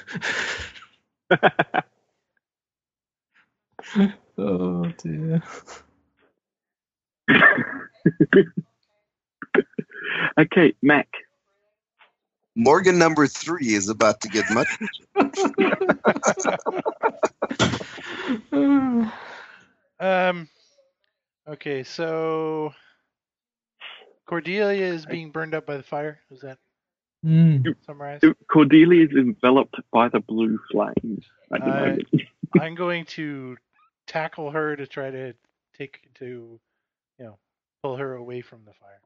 Oh dear. Okay, Mac. Morgan number three is about to get much. Um. Okay, so Cordelia is being burned up by the fire. Is that Mm. summarized? Cordelia is enveloped by the blue flames at the Uh, moment. I'm going to tackle her to try to take to, you know, pull her away from the fire.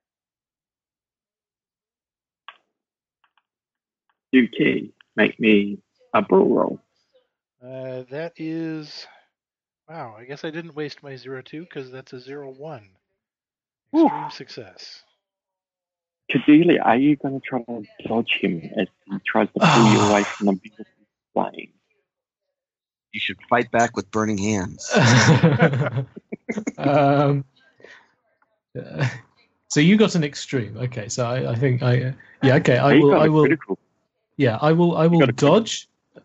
Okay, make me a brawl roll. Uh, that is, wow. I guess I didn't waste my zero two because that's a zero one. Extreme success. Cordelia, are you going to try to dodge him as he tries to pull you away from the beautiful flame? You should fight back with burning hands. um, uh, so you got an extreme. Okay, so I, I think I uh, yeah okay I He will got I a will critical. yeah I will I will got a critical. dodge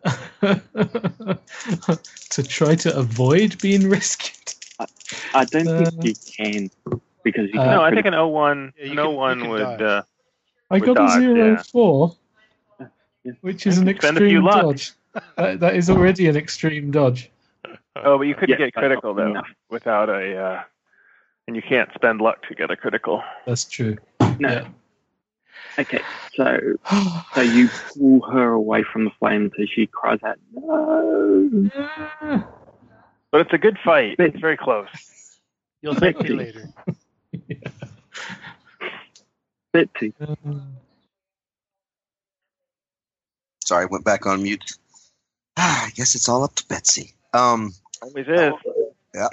to try to avoid being rescued. I don't Uh, think you can because you uh, got no, a I think critical. an oh one, Yeah, you an can- oh you one can would. dodge. Uh, I With got dodge, a zero yeah. four, Yeah. which is You an can spend a few extreme luck. dodge. That, that is already an extreme dodge. oh, but you couldn't Yeah, get but critical not though enough. without a, uh, and you can't spend luck to get a critical. That's true. No. Yeah. Okay, so so you pull her away from the flames as she cries out, "No!" But it's a good fight. But- It's very close. You'll thank me Betsy. later. Betsy, Sorry, I went back on mute. Ah, I guess it's all up to Betsy. Um, Always is. yeah.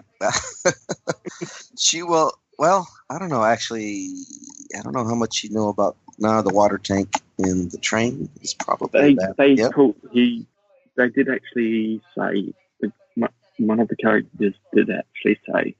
She will. Well, I don't know. Actually, I don't know how much you know about now. The water tank in the train is probably they that. they Yep. call, he they did actually say that one of the characters did actually say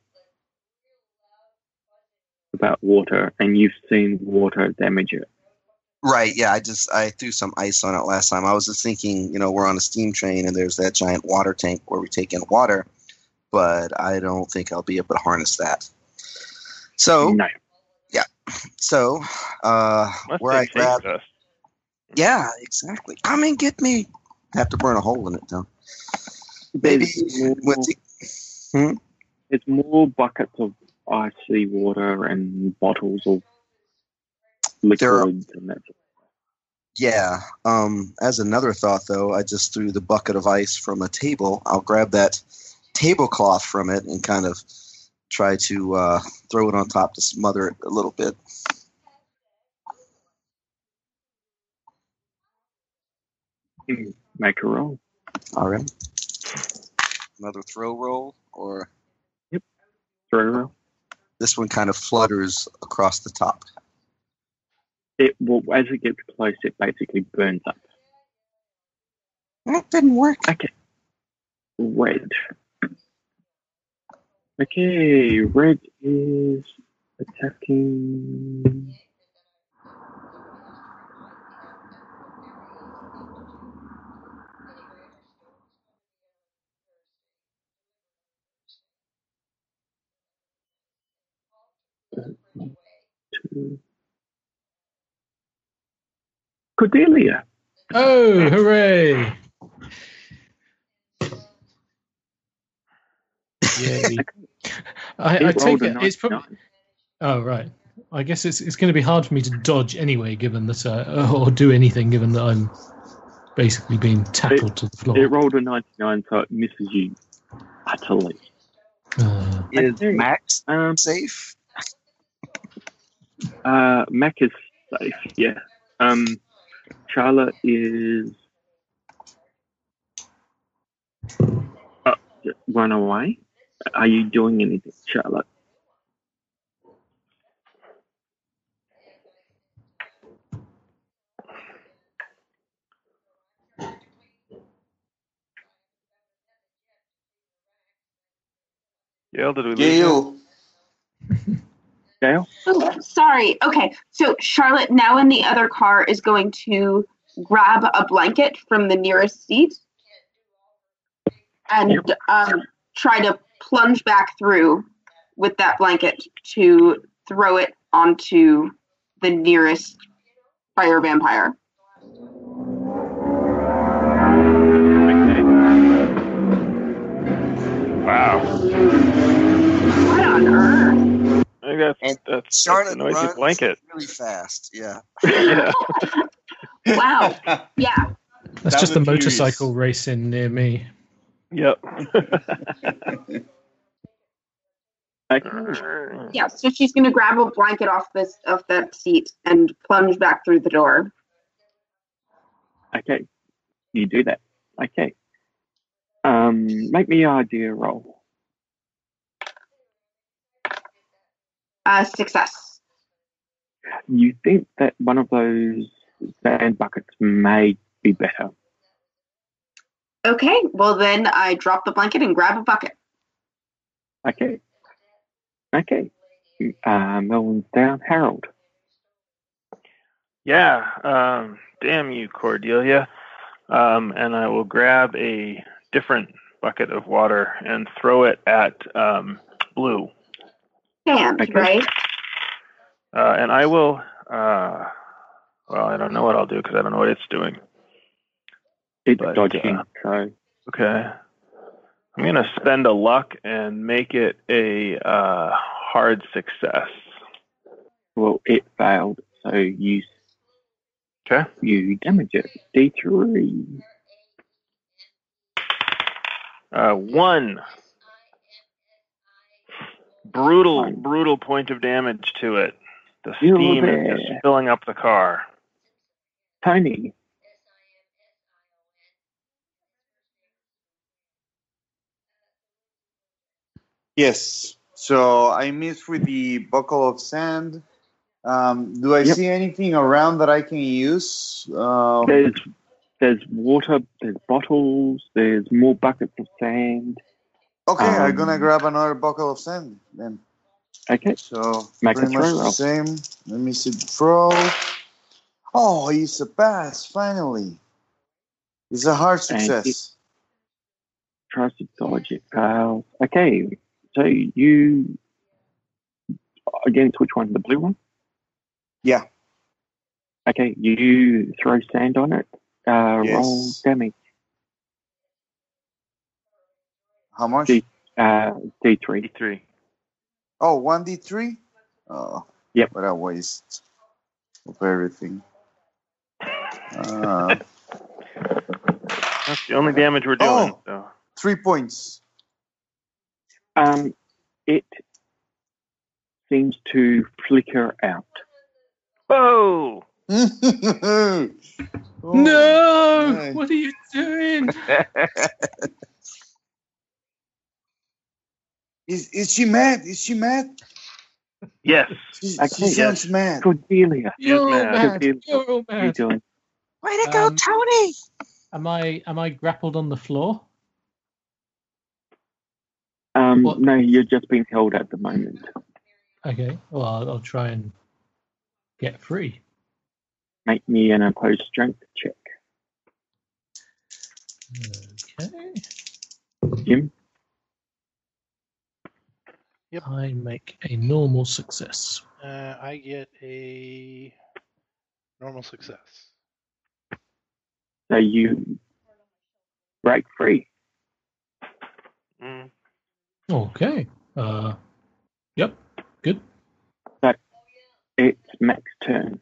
about water, and you've seen water damage it. Right. Yeah. I just I threw some ice on it last time. I was just thinking, you know, we're on a steam train and there's that giant water tank where we take in water, but I don't think I'll be able to harness that. So No, so uh, Must where I take safe grabbed. us. Yeah, exactly. Come and get me. Have to burn a hole in it though. Maybe There's more, with the, hmm? there's more buckets of icy water and bottles of There are- liquids and that. Yeah. Um, as another thought, though, I just threw the bucket of ice from a table. I'll grab that tablecloth from it and kind of try to uh, throw it on top to smother it a little bit. Make a roll. All right. Another throw roll, or Throw a roll. this one kind of flutters across the top. It well, as it gets close, it basically burns up. That didn't work. Okay. Red. Okay, red is attacking. Two. Cordelia. Oh, hooray! Yay. I, He I take rolled a it it's probably. ninety-nine. Oh, right. I guess it's it's going to be hard for me to dodge anyway, given that, uh, or do anything, given that I'm basically being tackled to the floor. It rolled a ninety-nine, so it misses you utterly. Uh, Is Okay. Max Um, safe? uh, Mac is safe, yeah. Um, Charlotte is uh, run away. Are you doing anything, Charlotte? Gail, did we lose Gail. Gail? Oh, sorry. Okay, so Charlotte, now in the other car, is going to grab a blanket from the nearest seat and Yep. um, try to plunge back through with that blanket to throw it onto the nearest fire vampire. Okay. Wow. What on earth? I think that's, And that's, that's a Charlotte noisy runs blanket. really fast. Yeah. Yeah. Wow. Yeah. that's That just the was curious. motorcycle racing near me. Yep. Okay. Yeah, so she's going to grab a blanket off this off that seat and plunge back through the door. Okay. You do that. Okay. Um, make me an idea roll. Uh, success. You think that one of those sand buckets may be better. Okay, well then I drop the blanket and grab a bucket. Okay. Okay. Uh, Melvin's down. Harold. Yeah. Um, damn you, Cordelia. Um, and I will grab a different bucket of water and throw it at um, Blue. Stand, Okay. right? Uh, and I will. Uh, well, I don't know what I'll do because I don't know what it's doing. It's But, dodging, uh, so Okay. I'm going to spend a luck and make it a uh, hard success. well, it failed. So you Okay. you damage it. D three. Uh, one. Brutal, One. brutal point of damage to it. The You're steam is there. just filling up the car. Tony. Yes. So I missed with the buckle of sand. Um, do I Yep. see anything around that I can use? Uh, There's there's water. There's bottles. There's more buckets of sand. okay, I'm um, gonna grab another buckle of sand then. Okay. So Make a pretty much throw the roll. same. Let me see the throw. Oh, it's a pass finally. It's a hard And success. Tries to dodge it. Fails. Okay. So you against which one? The blue one. Yeah. Okay. You throw sand on it. Uh, Yes. Roll damage. How much? D- Uh, D three. D three. Oh, one d three. Oh. Yep. What a waste of everything. Uh, That's the only damage we're doing. Oh. So. three points. Um, it seems to flicker out. Whoa! Oh, No! my. What are you doing? Is is she mad? Is she mad? Yes. She, Okay, she sounds mad. Cordelia. You're You're mad. mad. Cordelia. You're all What are you mad. doing? Way to go, Um, Tony! Am I am I grappled on the floor? Um, What? no, you're just being held at the moment. Okay. Well, I'll, I'll try and get free. Make me an opposed strength check. Okay. Jim? Yep. I make a normal success. Uh, I get a normal success. So you break free. Mm. Okay. Uh, yep. Good. So it's Mac's turn.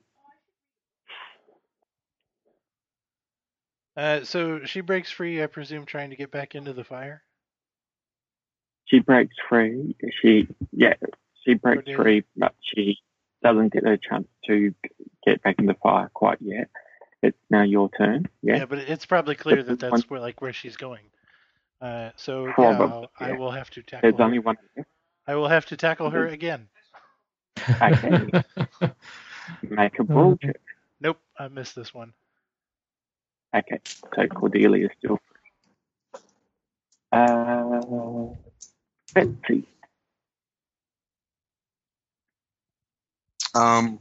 Uh, so she breaks free, I presume, trying to get back into the fire. She breaks free. She yeah, she breaks Cordelia? free, but she doesn't get a chance to get back in the fire quite yet. It's now your turn. Yeah, Yeah, but it's probably clear This that is that's one- where like where she's going. Uh, so Probably, yeah, I'll, I yeah. will have to tackle There's her. only one. I will have to tackle her again. Okay, make a brawl check. Nope, I missed this one. Okay, so Cordelia is still free. Uh, Betsy. Um.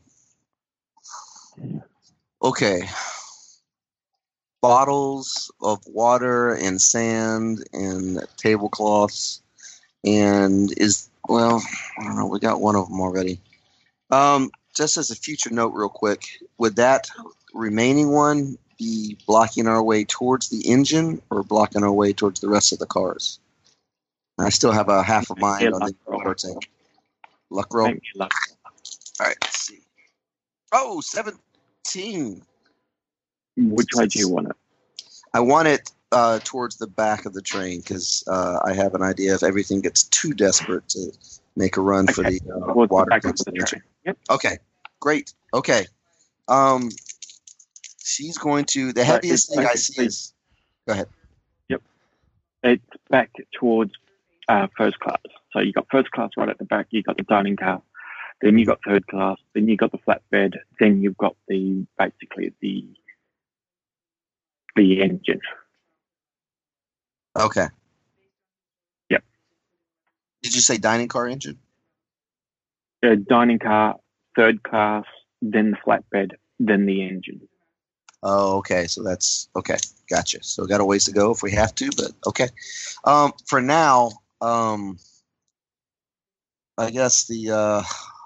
Okay. Bottles of water and sand and tablecloths and is well, I don't know. We got one of them already. Um, just as a future note, real quick, would that remaining one be blocking our way towards the engine or blocking our way towards the rest of the cars? I still have a half a mind Yeah, on luck the roll. water tank. Luck roll. Make me luck. All right, let's see. Oh, seventeen. Which way do you want it? I want it uh, towards the back of the train because uh, I have an idea if everything gets too desperate to make a run for Okay, the uh, towards the water back of against the the train. engine. Yep. Okay, great. Okay. Um, she's going to, the So heaviest it's thing I see basically- is, go ahead. It's back towards uh, first class. So you got first class right at the back. You got the dining car. Then you got third class. Then you got the flatbed. Then you've got the basically the the engine. Okay. Yep. Did you say dining car engine? The dining car, third class, then the flatbed, then the engine. Oh, okay. So that's okay. Gotcha. So got a ways to go if we have to, but okay. Um, for now, um, I guess the uh,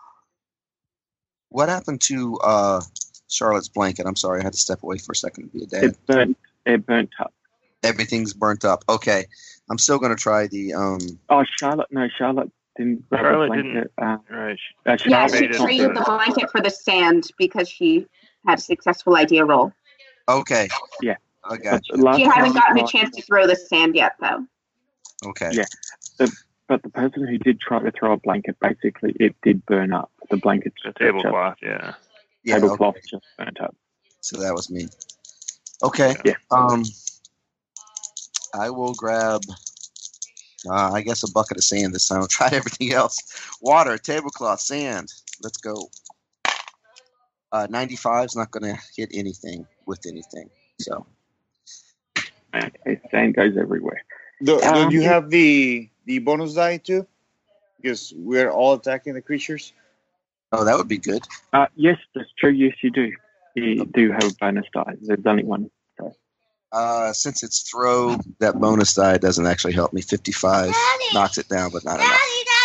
what happened to uh, Charlotte's blanket? I'm sorry, I had to step away for a second to be a dad. It burnt. It burnt up. Everything's burnt up. Okay, I'm still going to try the. Um, Oh, Charlotte. No, Charlotte didn't grab Charlotte a blanket. Uh, Right. uh, Yeah, Charlotte she made it traded to- the blanket for the sand because she had a successful idea roll. okay. Yeah. I got But you. last She time hasn't you gotten a tried- chance to throw the sand yet, though. Okay. Yeah. But the person who did try to throw a blanket, basically, it did burn up. The blanket, The tablecloth, yeah. Yeah. tablecloth Okay. just burnt up. So that was me. Okay. Yeah. Um, I will grab. Uh, I guess a bucket of sand this time. I'll try everything else. Water, tablecloth, sand. Let's go. Uh, ninety-five is not going to hit anything with anything. So Okay, sand goes everywhere. Do, do Um, you have the the bonus die too? Because we're all attacking the creatures. oh, that would be good. Uh, yes, that's true. Yes, you do. You do have a bonus die. There's only one. So. Uh, since it's throw, that bonus die doesn't actually help me. fifty-five knocks it down, but not enough.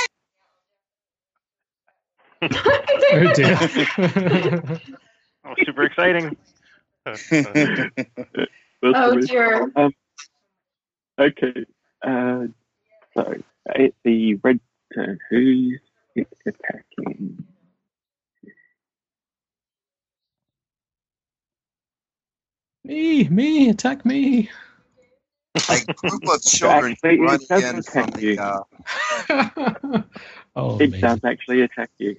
Oh dear. Oh, super exciting. Well, Oh so- dear. Okay. Uh, so it's the red turn. Who's it attacking? me, me, attack me. A group of children Actually, run it doesn't in from attack the. you. Uh, oh, It amazing. does actually attack you.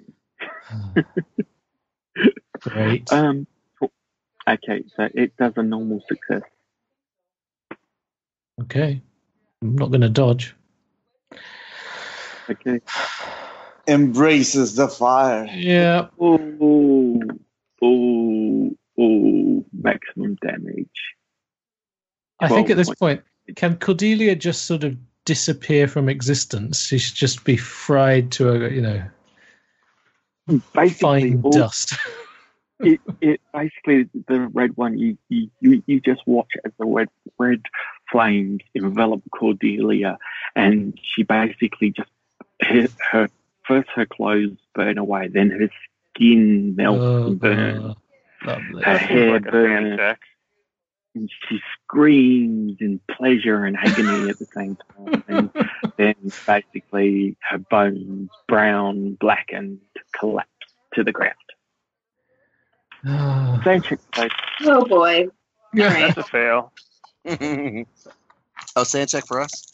Great. Um. Okay, so it does a normal success. Okay. I'm not going to dodge. Okay. Embraces the fire. Yeah. Oh, oh, oh, maximum damage. I think twelve at this points. point, can Cordelia just sort of disappear from existence? She should just be fried to a, you know, Basically, fine all, dust. it, it basically the red one. You, you, you, you just watch as the red red flames envelop Cordelia, and she basically just her, her first her clothes burn away, then her skin melts Oh, and burns. uh, lovely. Her hair Like a burns. sand check. and she screams in pleasure and agony at the same time. And then basically her bones, brown, blackened, collapse to the ground. Ah. Sand check, please. Oh boy. Yeah. All right. That's a fail. Oh, sand check for us?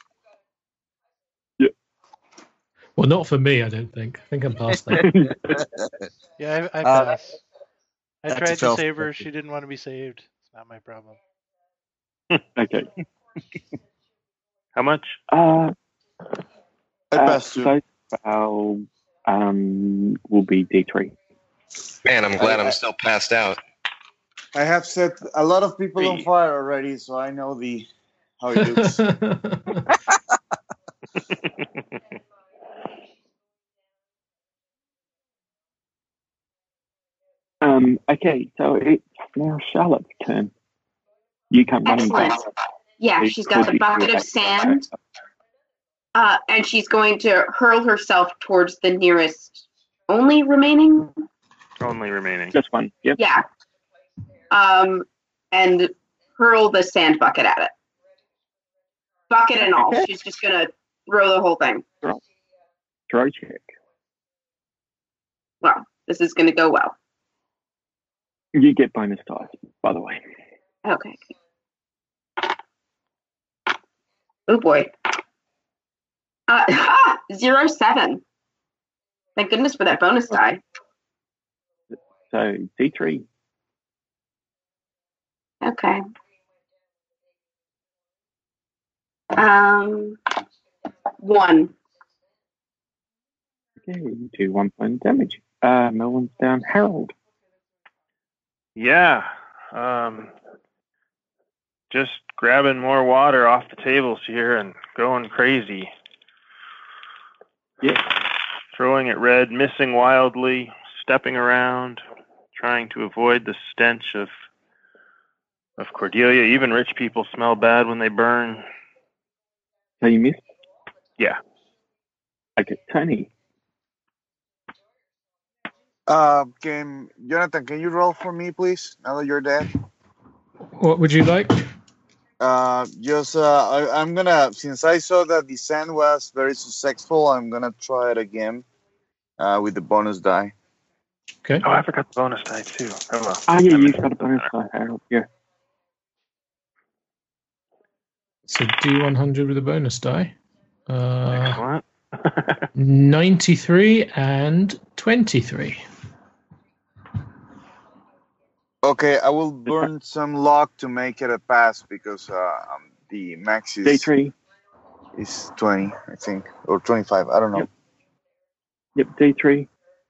Well, not for me, I don't think. I think I'm past that. Yeah, I, I Uh, pass. I that's a tried to fail. save her. She didn't want to be saved. It's not my problem. Okay. How much? Uh, I uh, passed too. so foul um, will be D three. Man, I'm glad I- I'm I- still passed out. I have set a lot of people on Three. fire already, so I know the how it looks. Um, okay, so it's now Charlotte's turn. You come running Excellent. back. Yeah, she's got the bucket of sand, uh, and she's going to hurl herself towards the nearest only remaining. Only remaining. Just one. Yep. Yeah. Um, and hurl the sand bucket at it. Bucket and all. Okay. She's just gonna throw the whole thing. Throw check. Well, this is gonna go well. You get bonus dice, by the way. Okay. Oh boy. Uh, ha! Zero seven. Thank goodness for that bonus die. So D three. Okay. Um, one. Okay, you do one point of damage. Uh, Melvin's down. Harold. Yeah. Um, just grabbing more water off the tables here and going crazy. Yeah. Throwing at red, missing wildly, stepping around, trying to avoid the stench of of Cordelia. Even rich people smell bad when they burn. So you missed? Yeah. Okay, Tony. Uh, can Jonathan, can you roll for me, please? Now that you're dead. What would you like? Uh, just uh, I, I'm gonna since I saw that the sand was very successful, I'm gonna try it again, uh, with the bonus die. Okay. Oh, I forgot the bonus die too. Oh, well. Oh, yeah, you've got a bonus die, Harold. Yeah. So D one hundred with a bonus die. Uh, Excellent. ninety-three and twenty-three. Okay, I will burn some luck to make it a pass because uh, um, the max D is three. is twenty, I think, or twenty-five. I don't know. Yep. Yep, D three.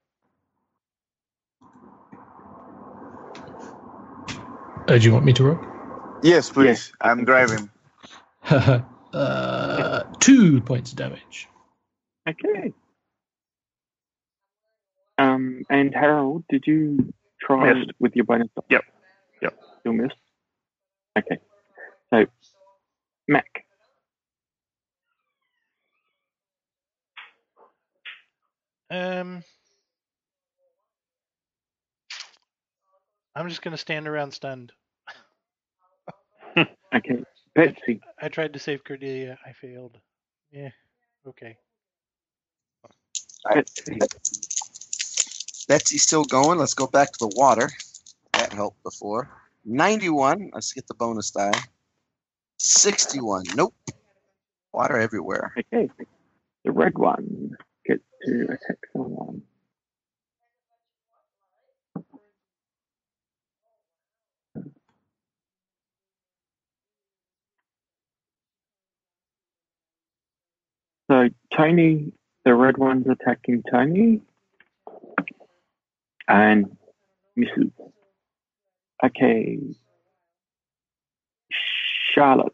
Uh, do you want me to roll? Yes, please. Yes. I'm driving. uh, two points of damage. Okay. Um, and Harold, did you try Missed. with your bonus die? Yep. Yep. Still missed? Okay. So, Mac. Um, I'm just gonna stand around stunned. Okay. Betsy. I tried to save Cordelia. I failed. Yeah. Okay. Betsy. Betsy's still going. Let's go back to the water. That helped before. ninety-one. Let's get the bonus die. sixty-one. Nope. Water everywhere. Okay. The red one gets to attack someone. So Tony, the red one's attacking Tony, and misses. Okay, Charlotte.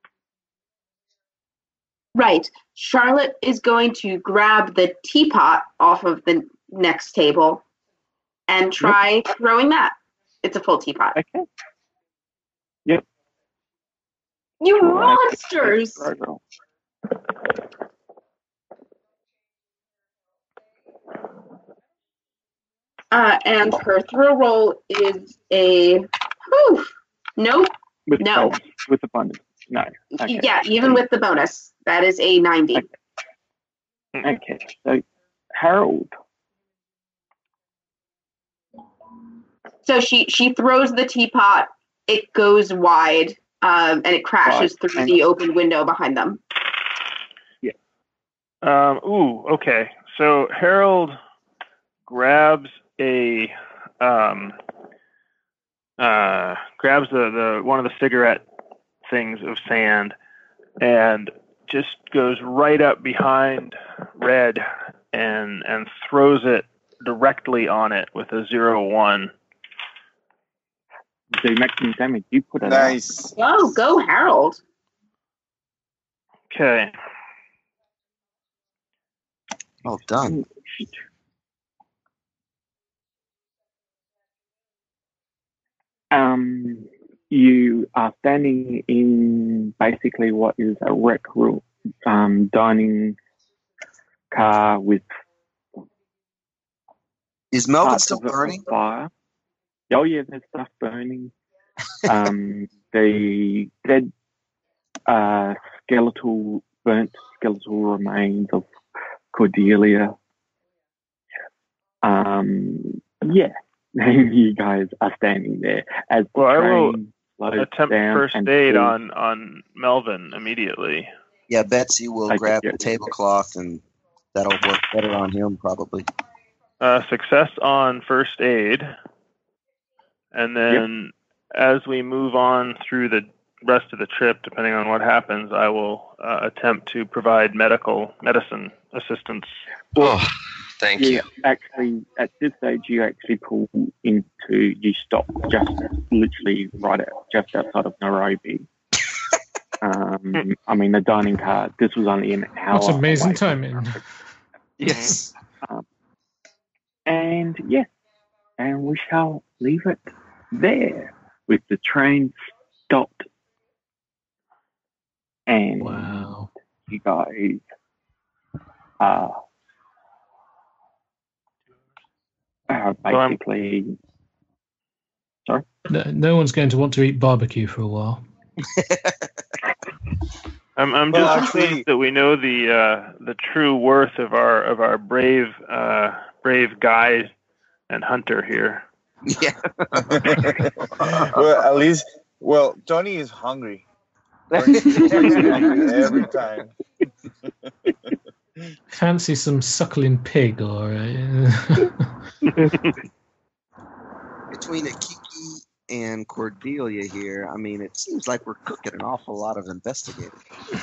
Right. Charlotte is going to grab the teapot off of the next table and try throwing that. It's a full teapot. Okay. Yep. You Sure, I- monsters! I- I roll. Uh, and her throw roll is a whew, Nope. With No. the, with the bonus. No. Okay. Yeah, even with the bonus. That is a ninety. Okay. Okay. So Harold. So she, she throws the teapot. It goes wide, um, and it crashes Right. through And- the open window behind them. Um, ooh, okay. So Harold grabs a um, uh, grabs the, the one of the cigarette things of sand and just goes right up behind Red and and throws it directly on it with a zero one. So you make some damage. You put it Nice. Oh, go Harold. Okay. Well done. out. Um, you are standing in basically what is a rec room, um, dining car with Is Melvin parts still of it on burning? fire. Oh yeah, there's stuff burning. um, the dead uh, skeletal, burnt skeletal remains of Cordelia. Um, yeah, you guys are standing there as the Well, I will train slows attempt down first and aid pulls. on, on Melvin immediately. Yeah, Betsy will Okay, grab yeah. the tablecloth, and that'll work better on him probably. Uh, success on first aid. And then as we move on through the rest of the trip, depending on what happens, I will uh, attempt to provide medical medicine assistance. Oh, thank you you. actually, at this stage, you actually pull into, you stop just literally right out, just outside of Nairobi. um, I mean, the dining car, this was only an hour. What amazing away from timing. Nairobi. Yes. Um, and yes, and we shall leave it there with the train stopped. And Wow. you guys are, are basically. Sorry? No, no one's going to want to eat barbecue for a while. I'm, I'm Well, just actually- pleased that we know the uh, the true worth of our of our brave uh, brave guide and hunter here. Yeah. Well, at least, well, Tony is hungry. Tony is hungry every time. Fancy some suckling pig or. Uh, Between Akiki and Cordelia here, I mean, it seems like we're cooking an awful lot of investigators.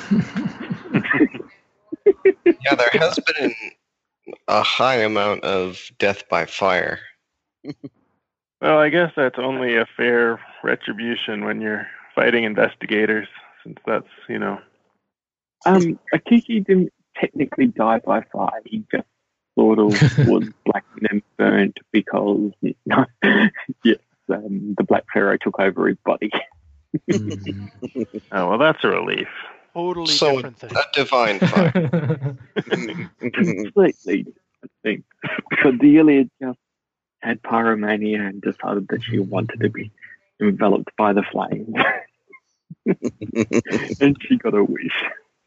Yeah, there has been a high amount of death by fire. Well, I guess that's only a fair retribution when you're fighting investigators, since that's, you know. Um, Akiki didn't technically die by fire. He just sort of was blackened and burnt because yes, um, the Black Pharaoh took over his body. mm. Oh, well, that's a relief. Totally So, different thing. a divine fire. Completely different thing. Cordelia just had pyromania and decided that she wanted to be enveloped by the flames. And she got a wish.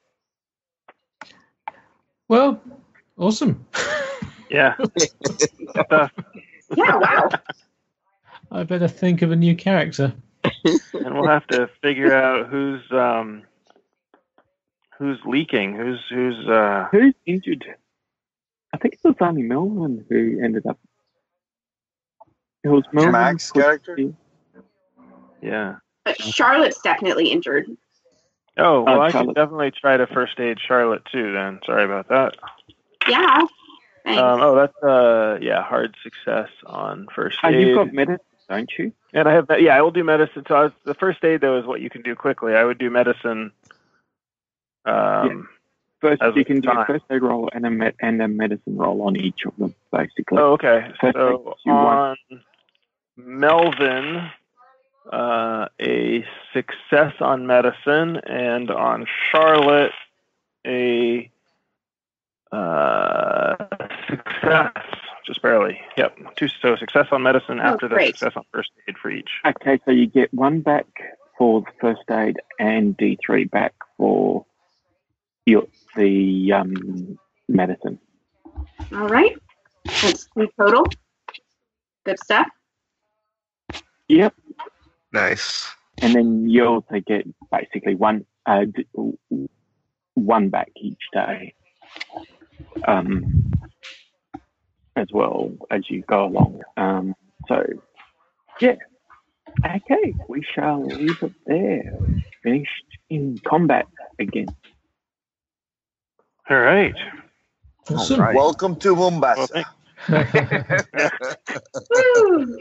Well, awesome. Yeah. Stuff. Yeah, wow. I better think of a new character. And we'll have to figure out who's um who's leaking, who's who's uh Who's injured? I think it was only Melvin who ended up. It was Melvin. Max character? yeah. But Charlotte's definitely injured. Oh, well, Uh, I should Charlotte. definitely try to first aid Charlotte too. Then, sorry about that. Yeah. Thanks. Um, oh, that's uh, yeah, hard success on first Oh, aid. you've got medicine, don't you? And I have that. Yeah, I will do medicine. So I was, the first aid though is what you can do quickly. I would do medicine. Um, First, As you with can do time. a first aid roll and a med- and a medicine roll on each of them, basically. Oh, okay. First So aid, you on want- Melvin, uh, a success on medicine, and on Charlotte, a uh, success. just barely. Yep. Two, so success on medicine after Oh, the great. success on first aid for each. Okay, so you get one back for the first aid and D three back for your the um, medicine. All right. That's three total. Good stuff. Yep. Nice. And then you also get basically one uh, d- one back each day, um, as well as you go along. Um, so, yeah. Okay, we shall leave it there. Finished in combat again. All right. Awesome. Right. Welcome to Mombasa. Well, thank- Woo.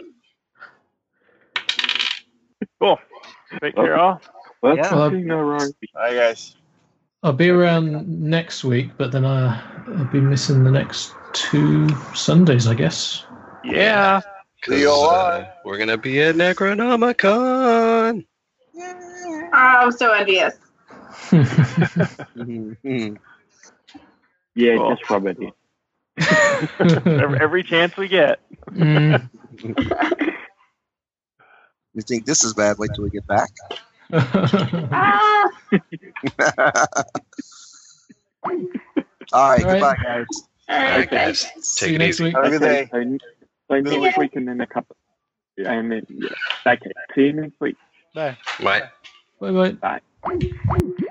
Cool. Take care, all. Welcome Yeah. to Nairobi. Hi, guys. I'll be around next week, but then I, I'll be missing the next two Sundays, I guess. Yeah. 'Cause, We all uh, are. we're gonna be at Necronomicon. Oh, I'm so envious. Yeah, Cool. just rub it in. every, every chance we get. Mm. You think this is bad? Wait till we get back. Ah, All right, All right. goodbye, guys. all right, Alright, guys. guys. See Take you it next easy. week. Have a good Okay, day. so, so next week and then a couple. And then, yeah. Okay, see you next week. Bye. Bye. Bye bye. Bye.